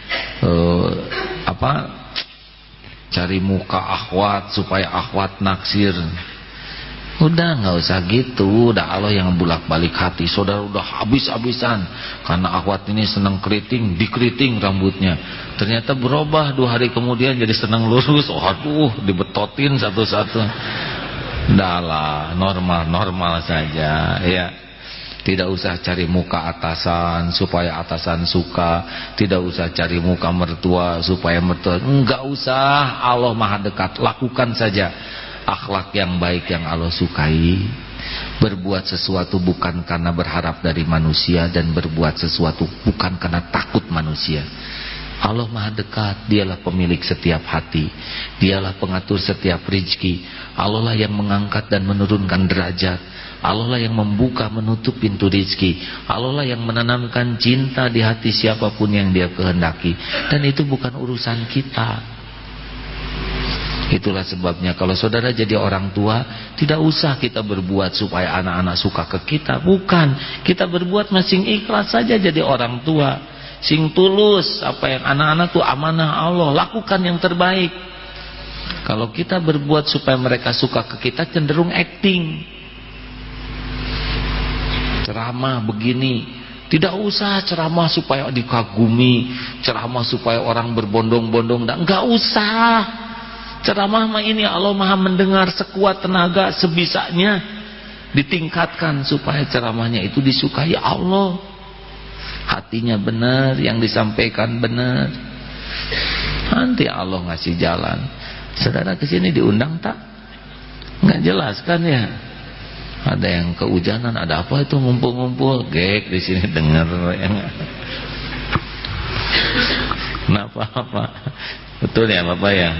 [SPEAKER 1] Cari muka akhwat supaya akhwat naksir. Udah nggak usah gitu. Udah Allah yang bolak-balik hati. Saudara udah habis-habisan karena akhwat ini senang keriting, dikeriting rambutnya. Ternyata berubah 2 hari kemudian jadi senang lurus. Oh aduh, dibetotin satu-satu. Udah lah, normal saja ya. Tidak usah cari muka atasan supaya atasan suka. Tidak usah cari muka mertua supaya mertua. Enggak usah. Allah Maha dekat. Lakukan saja akhlak yang baik yang Allah sukai. Berbuat sesuatu bukan karena berharap dari manusia, dan berbuat sesuatu bukan karena takut manusia. Allah Maha dekat, Dialah pemilik setiap hati, Dialah pengatur setiap rezeki. Allah lah yang mengangkat dan menurunkan derajat. Allah lah yang membuka menutup pintu rezeki. Allah lah yang menanamkan cinta di hati siapapun yang Dia kehendaki. Dan itu bukan urusan kita. Itulah sebabnya kalau saudara jadi orang tua, tidak usah kita berbuat supaya anak-anak suka ke kita. Bukan, kita berbuat masing ikhlas saja jadi orang tua, sing tulus. Apa yang anak-anak tuh amanah Allah, lakukan yang terbaik. Kalau kita berbuat supaya mereka suka ke kita, cenderung acting. Ceramah begini, tidak usah ceramah supaya dikagumi, ceramah supaya orang berbondong-bondong, enggak usah. Ceramah mah ini Allah Maha mendengar, sekuat tenaga sebisanya ditingkatkan supaya ceramahnya itu disukai Allah. Hatinya benar, yang disampaikan benar. Nanti Allah ngasih jalan. Saudara kesini diundang tak? Nggak jelas kan ya? Ada yang kehujanan, ada apa itu ngumpul-ngumpul? Gek di sini dengar ya. Kenapa-apa? Betul ya Bapak ya?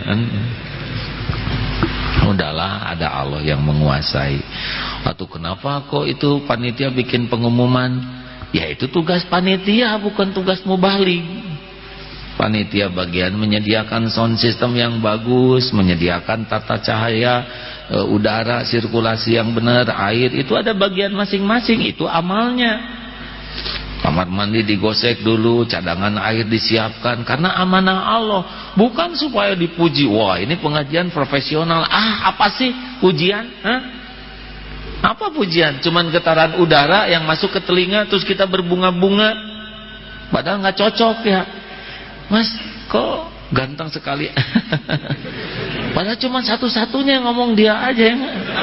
[SPEAKER 1] Udahlah, ada Allah yang menguasai. Atau kenapa kok itu panitia bikin pengumuman? Ya itu tugas panitia, bukan tugas mubalik. Panitia bagian menyediakan sound system yang bagus, menyediakan tata cahaya, udara, sirkulasi yang benar, air, itu ada bagian masing-masing, itu amalnya. Kamar mandi digosek dulu, cadangan air disiapkan, karena amanah Allah, bukan supaya dipuji. Wah, ini pengajian profesional. Apa sih pujian? Apa pujian? Cuman getaran udara yang masuk ke telinga terus kita berbunga-bunga, padahal nggak cocok ya. Mas, kok ganteng sekali. Padahal cuma satu-satunya ngomong dia aja ya.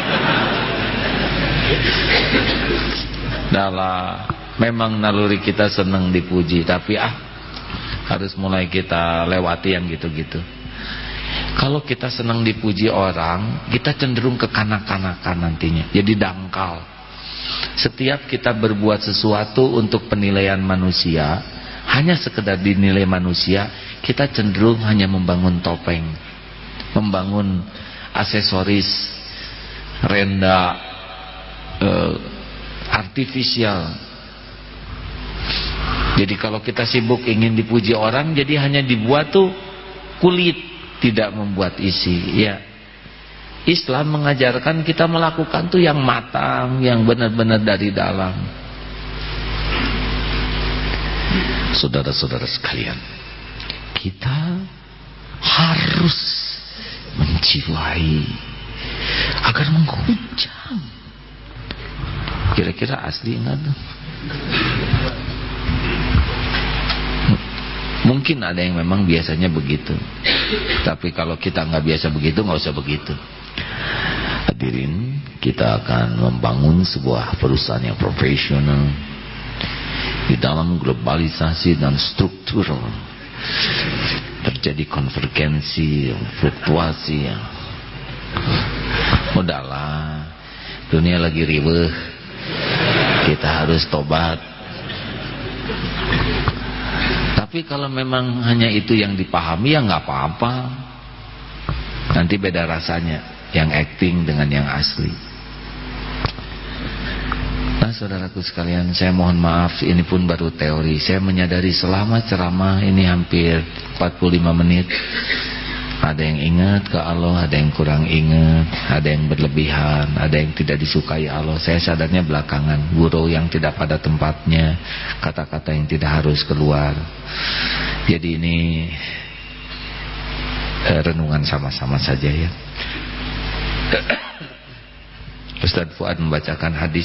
[SPEAKER 1] Dalah, memang naluri kita senang dipuji, tapi harus mulai kita lewati yang gitu-gitu. Kalau kita senang dipuji orang, kita cenderung kekanak-kanakan nantinya, jadi dangkal. Setiap kita berbuat sesuatu untuk penilaian manusia, hanya sekedar dinilai manusia, kita cenderung hanya membangun topeng, membangun aksesoris renda, artifisial. Jadi kalau kita sibuk ingin dipuji orang, jadi hanya dibuat tuh kulit, tidak membuat isi. Ya, Islam mengajarkan kita melakukan tuh yang matang, yang benar-benar dari dalam. Saudara-saudara sekalian, kita harus menjiwai agar menghujam. Kira-kira asli enggak tuh? Mungkin ada yang memang biasanya begitu, tapi kalau kita nggak biasa begitu, nggak usah begitu. Hadirin, kita akan membangun sebuah perusahaan yang profesional di dalam globalisasi dan struktural. Terjadi konvergensi, fluktuasi. Udahlah, dunia lagi riweuh, kita harus tobat. Tapi kalau memang hanya itu yang dipahami, ya nggak apa-apa. Nanti beda rasanya yang acting dengan yang asli. Nah, saudaraku sekalian, saya mohon maaf, ini pun baru teori. Saya menyadari selama ceramah ini hampir 45 menit, ada yang ingat ke Allah, ada yang kurang ingat, ada yang berlebihan, ada yang tidak disukai Allah. Saya sadarnya belakangan, guru yang tidak pada tempatnya, kata-kata yang tidak harus keluar. Jadi ini renungan sama-sama saja ya. Ustaz Fuad membacakan hadis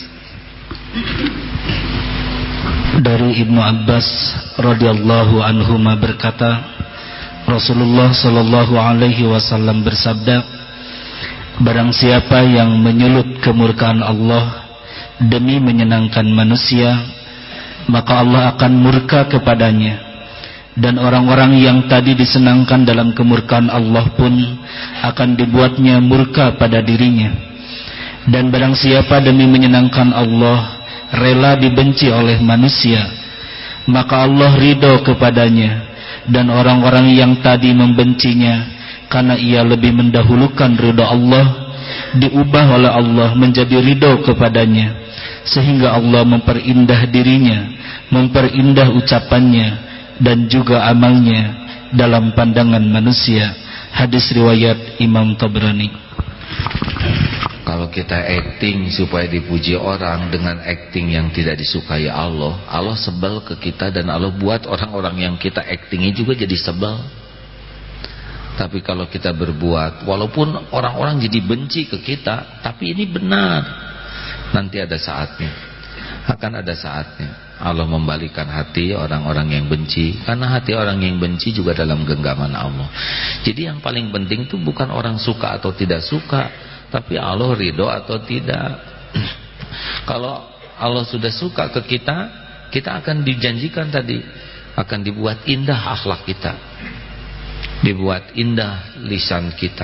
[SPEAKER 2] dari Ibnu Abbas radhiyallahu anhuma berkata, Rasulullah sallallahu alaihi wasallam bersabda, barang siapa yang menyulut kemurkaan Allah demi menyenangkan manusia, maka Allah akan murka kepadanya, dan orang-orang yang tadi disenangkan dalam kemurkaan Allah pun akan dibuatnya murka pada dirinya. Dan barang siapa demi menyenangkan Allah rela dibenci oleh manusia, maka Allah ridho kepadanya, dan orang-orang yang tadi membencinya karena ia lebih mendahulukan ridha Allah, diubah oleh Allah menjadi ridha kepadanya, sehingga Allah memperindah dirinya, memperindah ucapannya dan juga amalnya dalam pandangan manusia. Hadis riwayat Imam Tabrani.
[SPEAKER 1] Kalau kita acting supaya dipuji orang dengan acting yang tidak disukai Allah, Allah sebel ke kita dan Allah buat orang-orang yang kita actingnya juga jadi sebel. Tapi kalau kita berbuat, walaupun orang-orang jadi benci ke kita, tapi ini benar, nanti ada saatnya, akan ada saatnya Allah membalikan hati orang-orang yang benci, karena hati orang yang benci juga dalam genggaman Allah. Jadi yang paling penting itu bukan orang suka atau tidak suka, tapi Allah ridho atau tidak. Kalau Allah sudah suka ke kita, kita akan dijanjikan tadi, akan dibuat indah akhlak kita, dibuat indah lisan kita.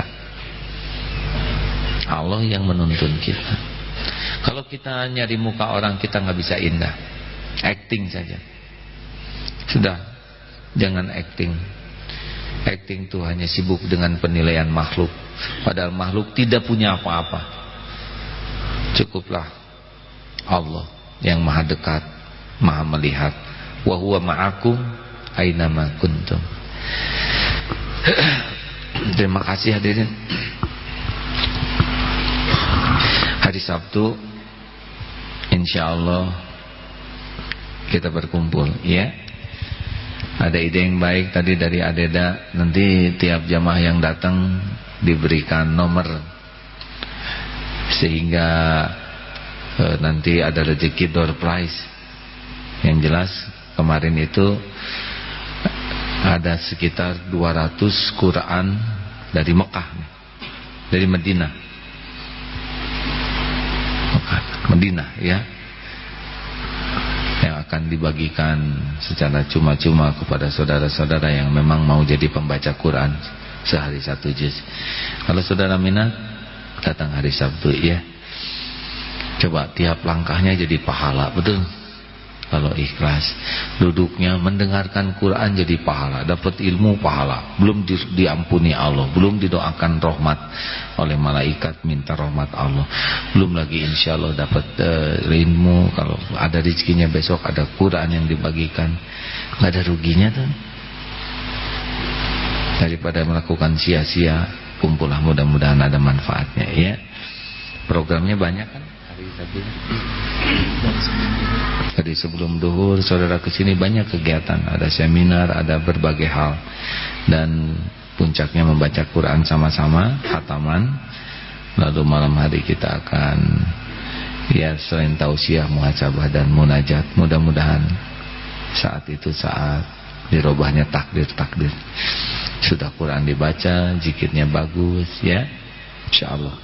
[SPEAKER 1] Allah yang menuntun kita. Kalau kita nyari muka orang, kita nggak bisa indah, acting saja. Sudah, jangan acting. Acting itu hanya sibuk dengan penilaian makhluk, padahal makhluk tidak punya apa-apa. Cukuplah Allah yang maha dekat, maha melihat. Wa huwa ma'akum ainama kuntum. Terima kasih hadirin. Hari Sabtu insyaallah kita berkumpul, ya. Ada ide yang baik tadi dari Adeda, nanti tiap jamaah yang datang diberikan nomor, sehingga nanti ada rezeki door prize. Yang jelas kemarin itu ada sekitar 200 Quran dari Mekah, dari Madinah, ya, yang akan dibagikan secara cuma-cuma kepada saudara-saudara yang memang mau jadi pembaca Quran sehari 1 juz. Kalau saudara minat, datang hari Sabtu, ya. Coba tiap langkahnya jadi pahala, betul. Kalau ikhlas, duduknya mendengarkan Quran jadi pahala, dapat ilmu pahala, belum diampuni Allah, belum didoakan rahmat oleh malaikat, minta rahmat Allah, belum lagi insya Allah dapat ilmu. Kalau ada rezekinya besok ada Quran yang dibagikan, nggak ada ruginya tuh. Daripada melakukan sia-sia, kumpullah, mudah-mudahan ada manfaatnya, ya. Programnya banyak kan hari Sabtu. Tadi sebelum duhur saudara kesini banyak kegiatan, ada seminar, ada berbagai hal, dan puncaknya membaca Quran sama-sama, khataman. Lalu malam hari kita akan, ya, selain tausiah, muhasabah dan munajat. Mudah-mudahan saat itu saat dirubahnya takdir-takdir. Sudah Quran dibaca, zikirnya bagus, ya, insyaallah.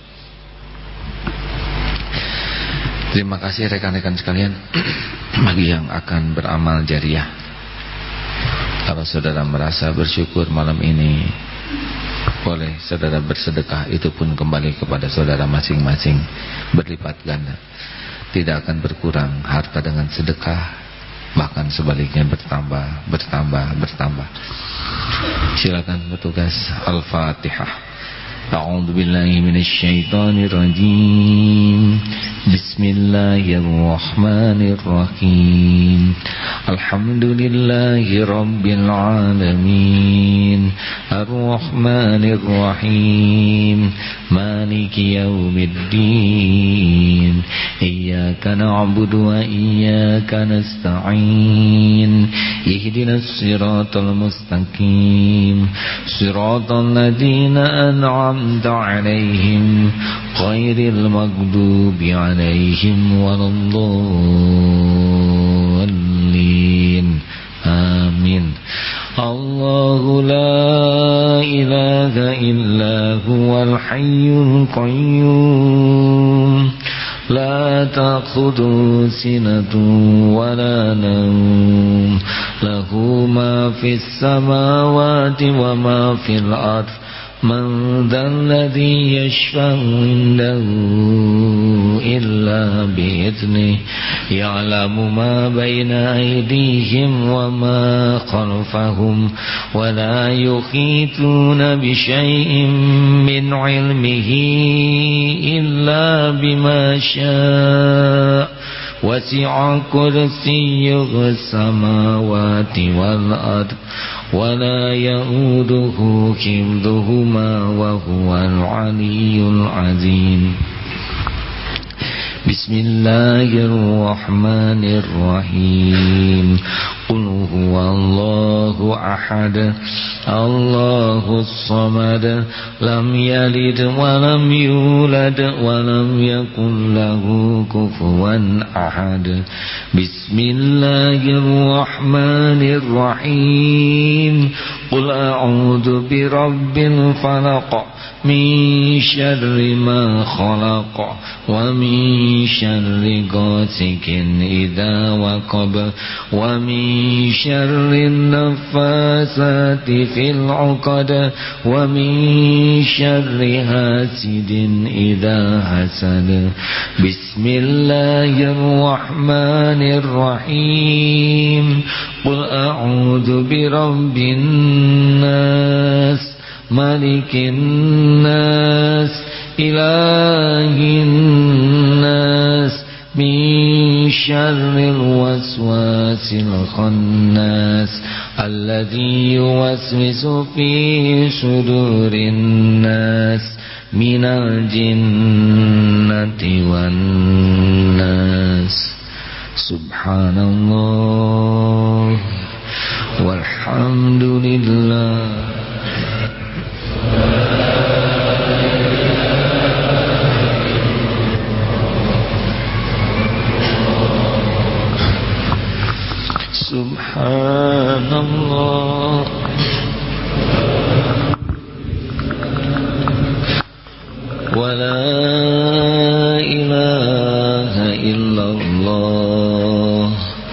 [SPEAKER 1] Terima kasih rekan-rekan sekalian bagi yang akan beramal jariah. Kalau saudara merasa bersyukur malam ini, boleh saudara bersedekah, itu pun kembali kepada saudara masing-masing, berlipat ganda. Tidak akan berkurang harta dengan sedekah, bahkan sebaliknya bertambah. Silakan bertugas. Al-Fatihah. أعوذ بالله من الشيطان الرجيم بسم الله الرحمن الرحيم الحمد لله رب العالمين الرحمن الرحيم مالك يوم الدين إياك نعبد وإياك نستعين اهدنا الصراط المستقيم صراط الذين أنعمت عليهم غير المغضوب عليهم ولا الضالين آمين الله لا إله إلا هو الحي القيوم لا تأخذه سنة ولا نوم له ما في السماوات وما في الأرض من ذا الذي يشفع عنده إلا بإذنه يعلم ما بين أيديهم وما خلفهم ولا يحيطون بشيء من علمه إلا بما شاء وسع كرسيه السماوات والأرض ولا يؤوده حفظهما وهو العلي العظيم بسم الله الرحمن الرحيم قل هو الله أحد الله الصمد لم يلد ولم يولد ولم يكن له كفوا أحد بسم الله الرحمن الرحيم قل أعوذ برب الفلق من شر ما خلق ومن شر غاسق إذا وقب ومن شر النفاثات في العقد ومن شر حاسد إذا حسد بسم الله الرحمن الرحيم قل أعوذ برب الناس ملك الناس إله الناس من شر الوسواس الخناس الذي يوسوس في صدور الناس من الجنة والناس سبحان الله والحمد لله سبحان الله ولا إله إلا الله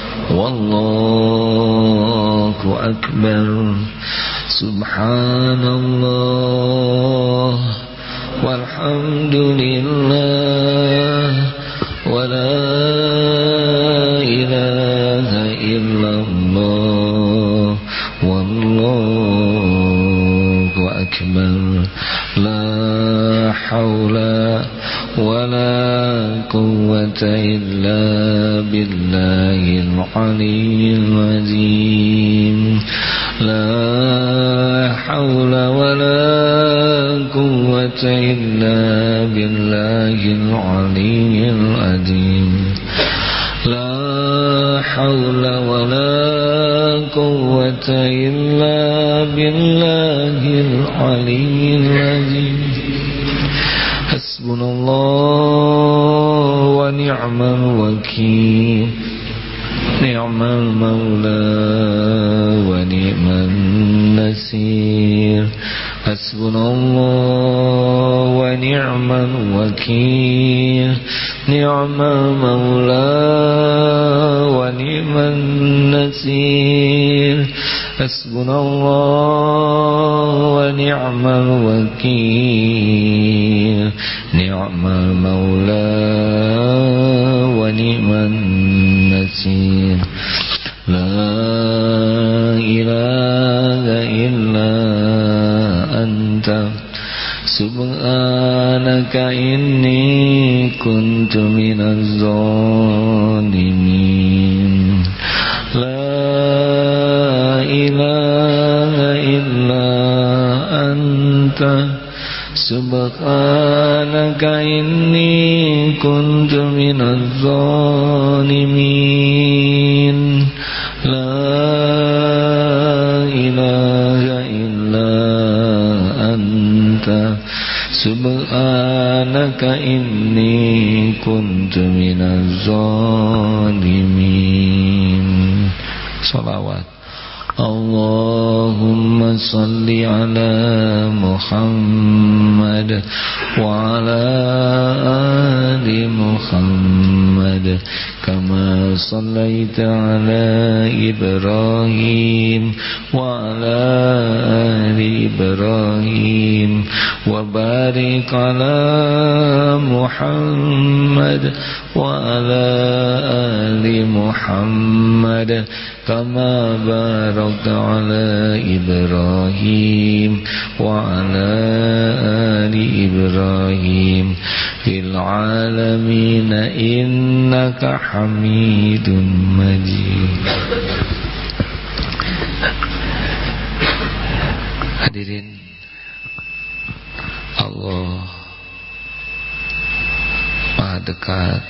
[SPEAKER 1] والله أكبر سبحان الله والحمد لله ولا إله إلا الله والله أكبر لا حول ولا قوة إلا بالله العلي العظيم لا حول ولا قوة إلا بالله العلي العظيم لا حول ولا قوة إلا بالله العلي العظيم حسبنا الله ونعم الوكيل نعم المولى ونعم النصير حسبنا الله ونعم الوكيل نعم المولى ونعم النصير حسبنا الله ونعم الوكيل نعم المولى ونعم النصير لا إله إلا أنت سبحانك إني كنت من الظالمين لا إله إلا أنت سبحانك إني كنت من الظالمين لا إله إلا أنت سبحانك إني كنت من الظالمين صلوات اللهم صل على محمد وعلى آل محمد كما صليت على إبراهيم وعلى آل إبراهيم وبارك على محمد وعلى آل محمد كما باركت على إبراهيم وعلى آل إبراهيم في العالمين إنك حميد مجيد. Hadirin, Allah Maha dekat.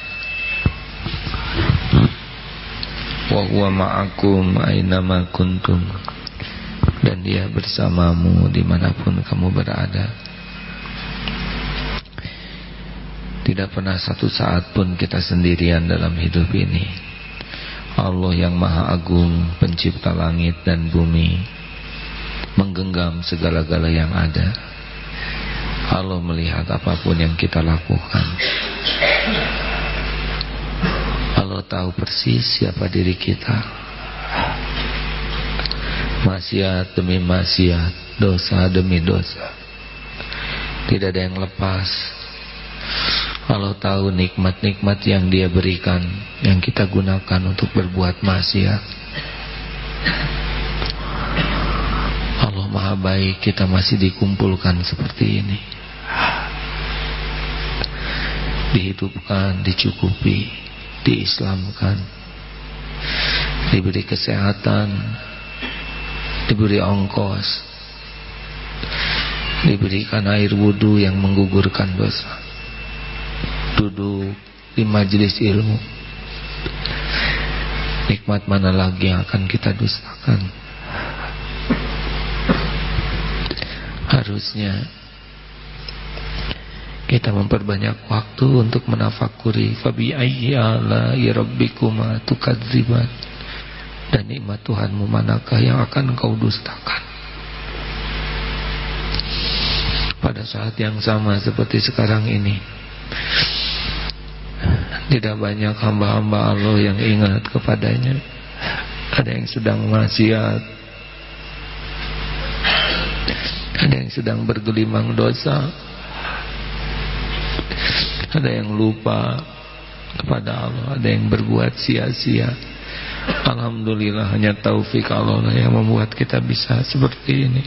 [SPEAKER 1] Wa huwa ma'akum ainama kuntum, dan Dia bersamamu dimanapun kamu berada. Tidak pernah satu saat pun kita sendirian dalam hidup ini. Allah yang Maha Agung, pencipta langit dan bumi, menggenggam segala-gala yang ada. Allah melihat apapun yang kita lakukan. Allah tahu persis siapa diri kita. Maksiat demi maksiat, dosa demi dosa, tidak ada yang lepas. Allah tahu nikmat-nikmat yang Dia berikan, yang kita gunakan untuk berbuat maksiat. Allah Maha baik, kita masih dikumpulkan seperti ini, dihidupkan, dicukupi, diislamkan, diberi kesehatan, diberi ongkos, diberikan air wudhu yang menggugurkan dosa, duduk di majelis ilmu. Nikmat mana lagi yang akan kita dustakan? Harusnya kita memperbanyak waktu untuk menafakuri fabi ayyi ala'i rabbikuma tukadziban, dan nikmat Tuhanmu manakah yang akan engkau dustakan. Pada saat yang sama seperti sekarang ini, tidak banyak hamba-hamba Allah yang ingat kepadanya. Ada yang sedang maksiat, ada yang sedang bergelimang dosa, ada yang lupa kepada Allah, ada yang berbuat sia-sia. Alhamdulillah, hanya taufik Allah yang membuat kita bisa seperti ini.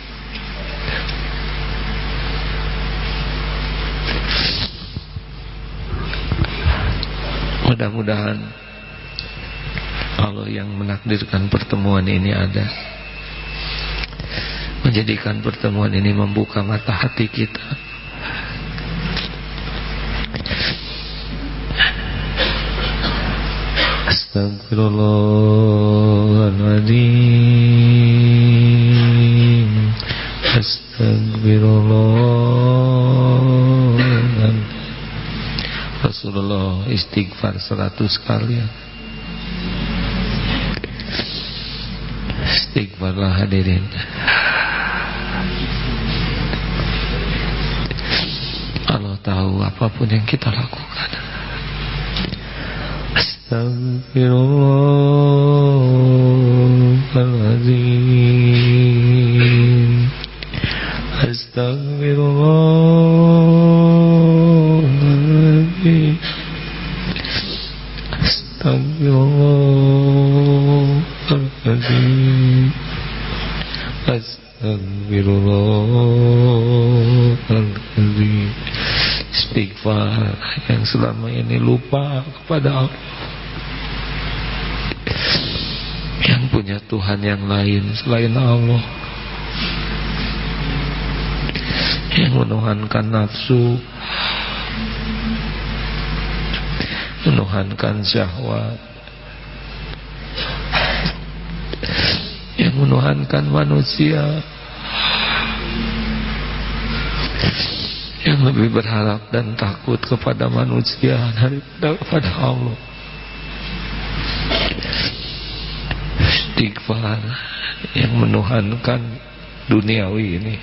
[SPEAKER 1] Mudah-mudahan Allah yang menakdirkan pertemuan ini ada, menjadikan pertemuan ini membuka mata hati kita. Astagfirullahaladzim, astagfirullah. Rasulullah istighfar 100 kali. Istighfarlah hadirin. Allah tahu apapun yang kita lakukan. Astagfirullahaladzim, astagfirullahaladzim, astagfirullahaladzim, astagfirullahaladzim. Istighfar yang selama ini lupa kepada Allah, yang punya Tuhan yang lain selain Allah, yang menuhankan nafsu, menuhankan syahwat, yang menuhankan manusia, yang lebih berharap dan takut kepada manusia daripada kepada Allah. Istighfar yang menuhankan duniawi ini,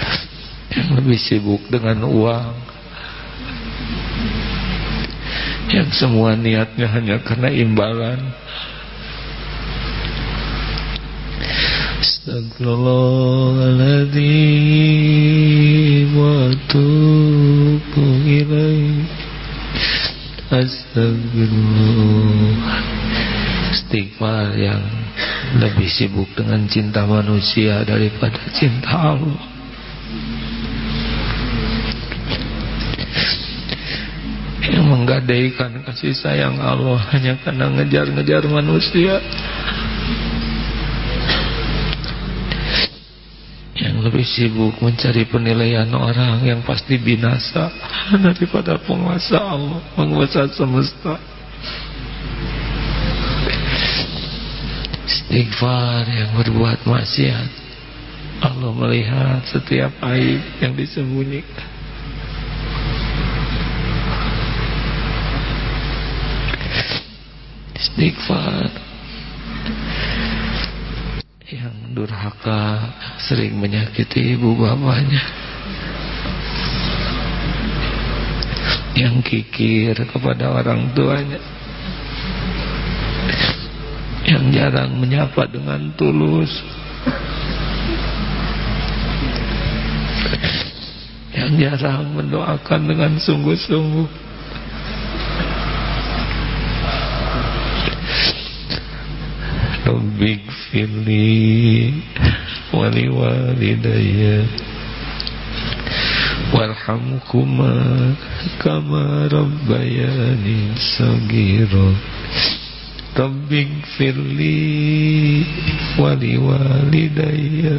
[SPEAKER 1] yang lebih sibuk dengan uang,
[SPEAKER 3] yang semua niatnya hanya karena imbalan. Astagfirullahaladzim wa atubu ilaih. Astagfirullah. Istighfar yang lebih sibuk dengan cinta manusia daripada cinta Allah. Yang menggadaikan kasih sayang Allah hanya karena ngejar-ngejar manusia. Yang lebih sibuk mencari penilaian orang yang pasti binasa daripada penguasa Allah, penguasa semesta. Istighfar yang berbuat maksiat, Allah melihat setiap aib yang disembunyikan. Istighfar yang durhaka, sering menyakiti ibu bapaknya, yang kikir kepada orang tuanya, yang jarang menyapa dengan tulus, yang jarang mendoakan dengan sungguh-sungguh. Rabbighfirli wa liwalidayya warhamhuma kama rabbayani shaghira. Rabbighfirli wa liwalidayya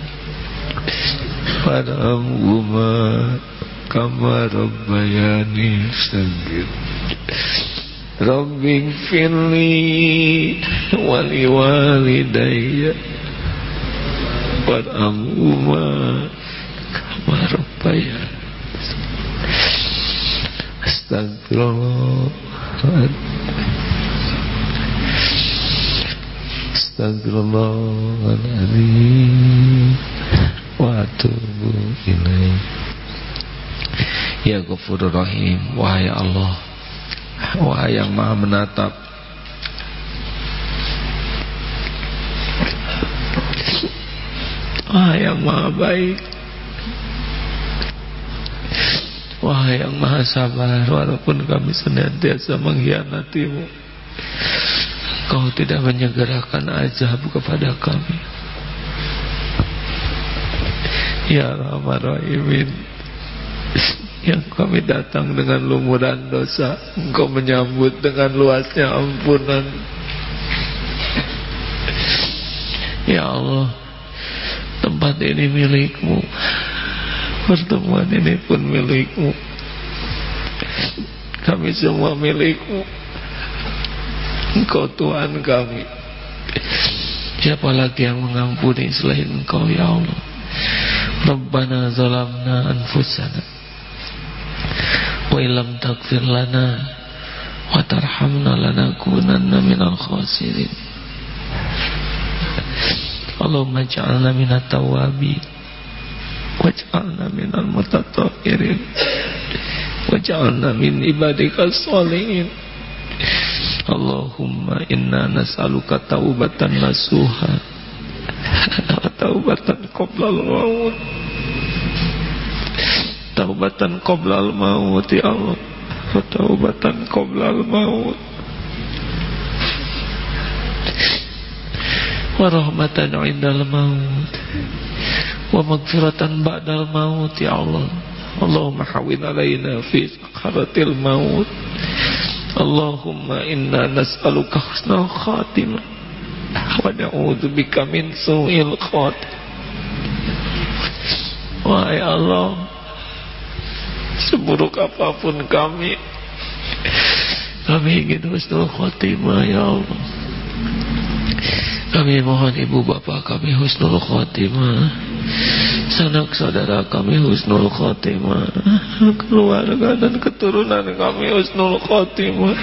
[SPEAKER 3] warhamhuma kama rabbayani shaghira. Rabbighfirli wa liwalidayya warhamhuma kama rabbayani. Astagfirullah. Astagfirullahaladzim wa atubu ilaih. Ya Ghafurur Rahim, wahai Allah, wahai yang maha menatap, wahai yang maha baik, wahai yang maha sabar. Walaupun kami senantiasa mengkhianatimu, Kau tidak menyegerakan azab kepada kami. Ya Rahman Rahimin, yang kami datang dengan lumuran dosa, Engkau menyambut dengan luasnya ampunan. Ya Allah, tempat ini milik-Mu, pertemuan ini pun milik-Mu, kami semua milik-Mu. Engkau Tuhan kami. Siapa lagi yang mengampuni selain Engkau, ya Allah? Rabbana zalamna anfusana wa illam taghfir lana wa tarhamna lanakunanna minal khasirin. Allahumma ja'alna minat tawabin waj'alna minal mutatahhirin waj'alna min ibadikas sholihin. Allahumma inna nas'aluka taubatan nasuha wa taubatan qoblal maut, taubatan qoblal maut ya Allah, wa taubatan qoblal maut, wa rahmatan indal maut, wa maghfiratan ba'dal maut ya Allah. Allahumma hawwin alaina fi sakharatil maut. Allahumma inna nas'aluka husnal khatimah wa na'udzubika min su'il khatimah. Wahai Allah, seburuk apapun kami ingin husnul khatimah ya Allah. Kami mohon ibu bapak kami husnul khatimah, sanak saudara kami husnul khatimah, keluarga dan keturunan kami husnul khatimah.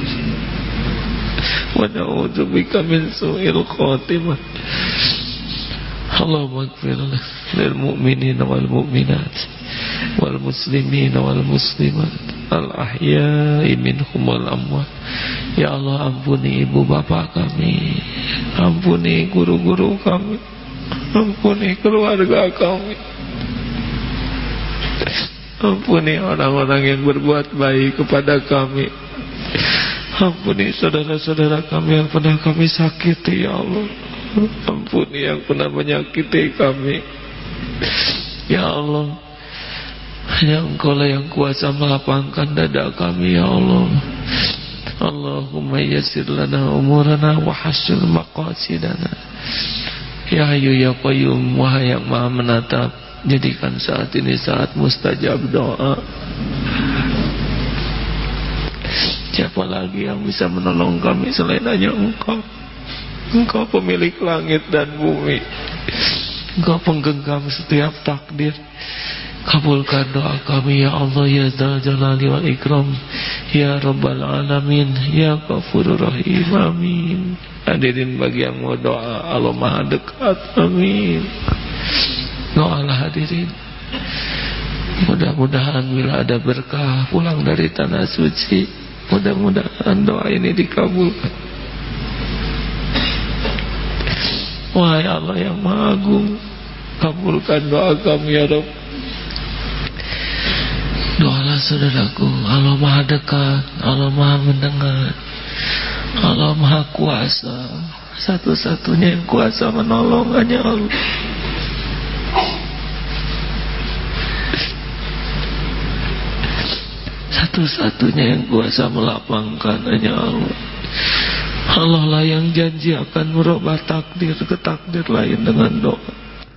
[SPEAKER 3] Wa na'udzubika min su'il khatimah. Allahumma ighfir lil mu'minina wal mu'minat wal muslimin wal muslimat al ahya'i minhum wal amwat. Ya Allah, ampuni ibu bapak kami, ampuni guru-guru kami, ampuni keluarga kami, ampuni orang-orang yang berbuat baik kepada kami, ampuni saudara-saudara kami yang pernah kami sakiti. Ya Allah, ampuni yang pernah menyakiti kami. Ya Allah, hanya Engkau lah yang kuasa melapangkan dada kami. Ya Allah, Allahumma yassir lana umurana wa hasil maqasidana. Ya Hayyu ya Qayyum, Wahai yang Maha Menatap, jadikan saat ini saat mustajab doa. Siapa lagi yang bisa menolong kami selain hanya Engkau? Engkau pemilik langit dan bumi, Engkau penggenggam setiap takdir. Kabulkan doa kami ya Allah, ya Dzal Jalali wal Ikram, ya Rabbal Alamin, ya Ghafurur Rahim. Amin. Hadirin bagi yang mau doa, Allah Maha dekat. Amin. Doalah hadirin. Mudah-mudahan bila ada berkah pulang dari tanah suci, mudah-mudahan doa ini dikabulkan. Wahai Allah yang Maha Agung, kabulkan doa kami ya Rabb. Doalah saudaraku, Allah Maha dekat, Allah Maha mendengar, Allah Maha kuasa. Satu-satunya yang kuasa menolong hanya Allah. Satu-satunya yang kuasa melapangkan hanya Allah. Allah lah yang janji akan merubah takdir ke takdir lain dengan doa.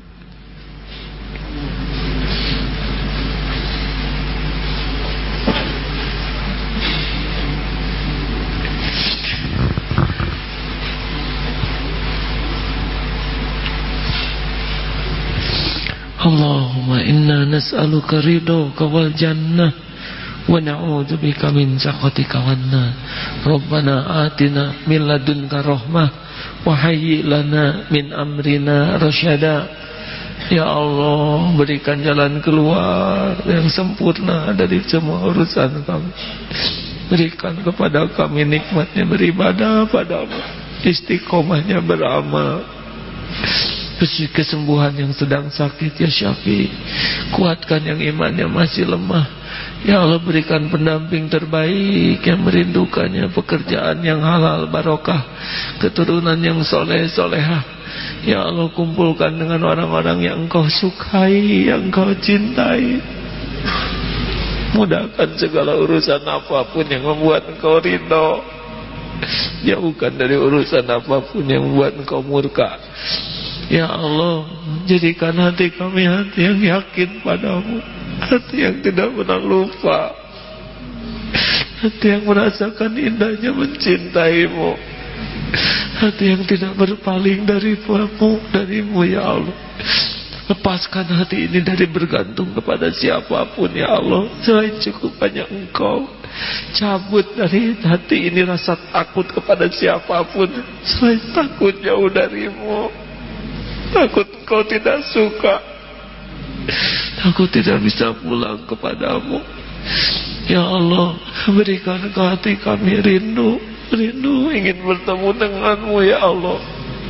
[SPEAKER 3] Allahumma inna nas'aluka ridhaka wal jannah wa na'udzubika min sakhatika wan nar. Rabbana atina min ladunka rahmah wa hayyi lana min amrina rasyada. Ya Allah, berikan jalan keluar yang sempurna dari semua urusan kami. Berikan kepada kami nikmatnya beribadah padamu, istiqomahnya beramal, kesembuhan yang sedang sakit ya Syafi. Kuatkan yang imannya masih lemah. Ya Allah, berikan pendamping terbaik yang merindukannya, pekerjaan yang halal barokah, keturunan yang soleh solehah. Ya Allah, kumpulkan dengan orang-orang yang Engkau sukai, yang Engkau cintai. Mudahkan segala urusan apapun yang membuat Engkau ridho, jauhkan dari urusan apapun yang membuat Engkau murka. Ya Allah, jadikan hati kami hati yang yakin padamu, hati yang tidak pernah lupa, hati yang merasakan indahnya mencintaimu, hati yang tidak berpaling darimu ya Allah. Lepaskan hati ini dari bergantung kepada siapapun ya Allah, selain cukup hanya Engkau. Cabut dari hati ini rasa takut kepada siapapun, selain takut jauh darimu. Takut Engkau tidak suka, takut tidak bisa pulang kepadamu. Ya Allah, berikan ke hati kami rindu ingin bertemu denganmu ya Allah.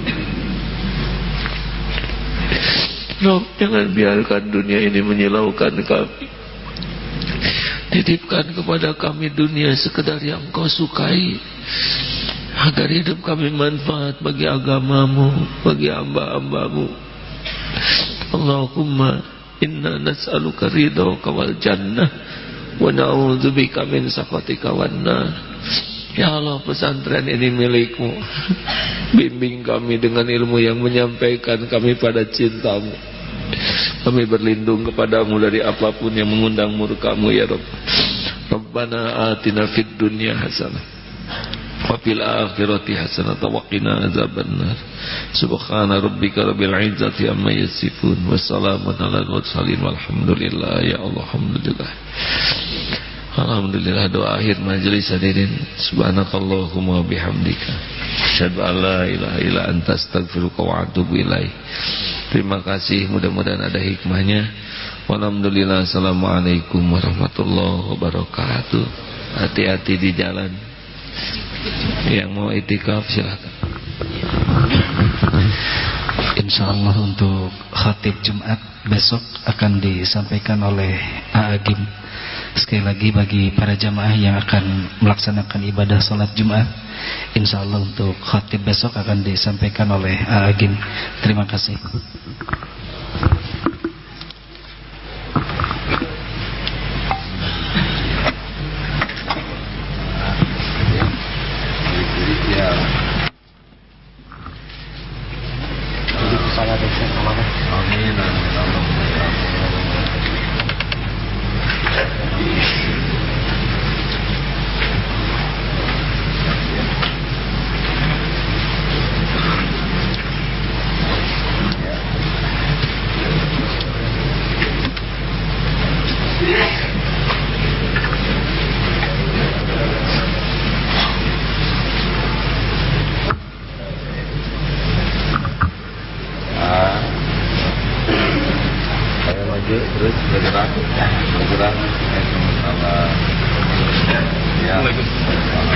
[SPEAKER 3] Rob, jangan biarkan dunia ini menyilaukan kami. Titipkan kepada kami dunia sekedar yang Engkau sukai, agar hidup kami manfaat bagi agamamu, bagi hamba-hambamu. Allahumma inna nas'aluka ridhaka wal jannah wa na'udzubika min sakhatika wan nar. Ya Allah, pesantren ini milikmu. Bimbing kami dengan ilmu yang menyampaikan kami pada cintamu. Kami berlindung kepadamu dari apapun yang mengundang murkamu ya Rabb. Rabbana atina fid dunya hasanah wa fil akhirati hasanah wa qina azabannar. Subhana rabbika rabbil izzati amma yasifun wa salamun alal mursalin walhamdulillah ya Allah. Alhamdulillah. Alhamdulillah, doa akhir majelis hadirin. Subhanakallahumma bihamdika asyhadu an la ilaha illa anta astaghfiruka wa atubu ilaik. Terima kasih, mudah-mudahan ada hikmahnya. Alhamdulillah. Assalamualaikum warahmatullahi wabarakatuh. Hati-hati di jalan. Yang mau itikaf silakan.
[SPEAKER 2] Insyaallah untuk khatib Jumat besok akan disampaikan oleh Agim. Sekali lagi bagi para jamaah yang akan melaksanakan ibadah salat Jumat, insyaallah untuk khatib besok akan disampaikan oleh Agim. Terima kasih.
[SPEAKER 1] Terus bergerak. Assalamualaikum.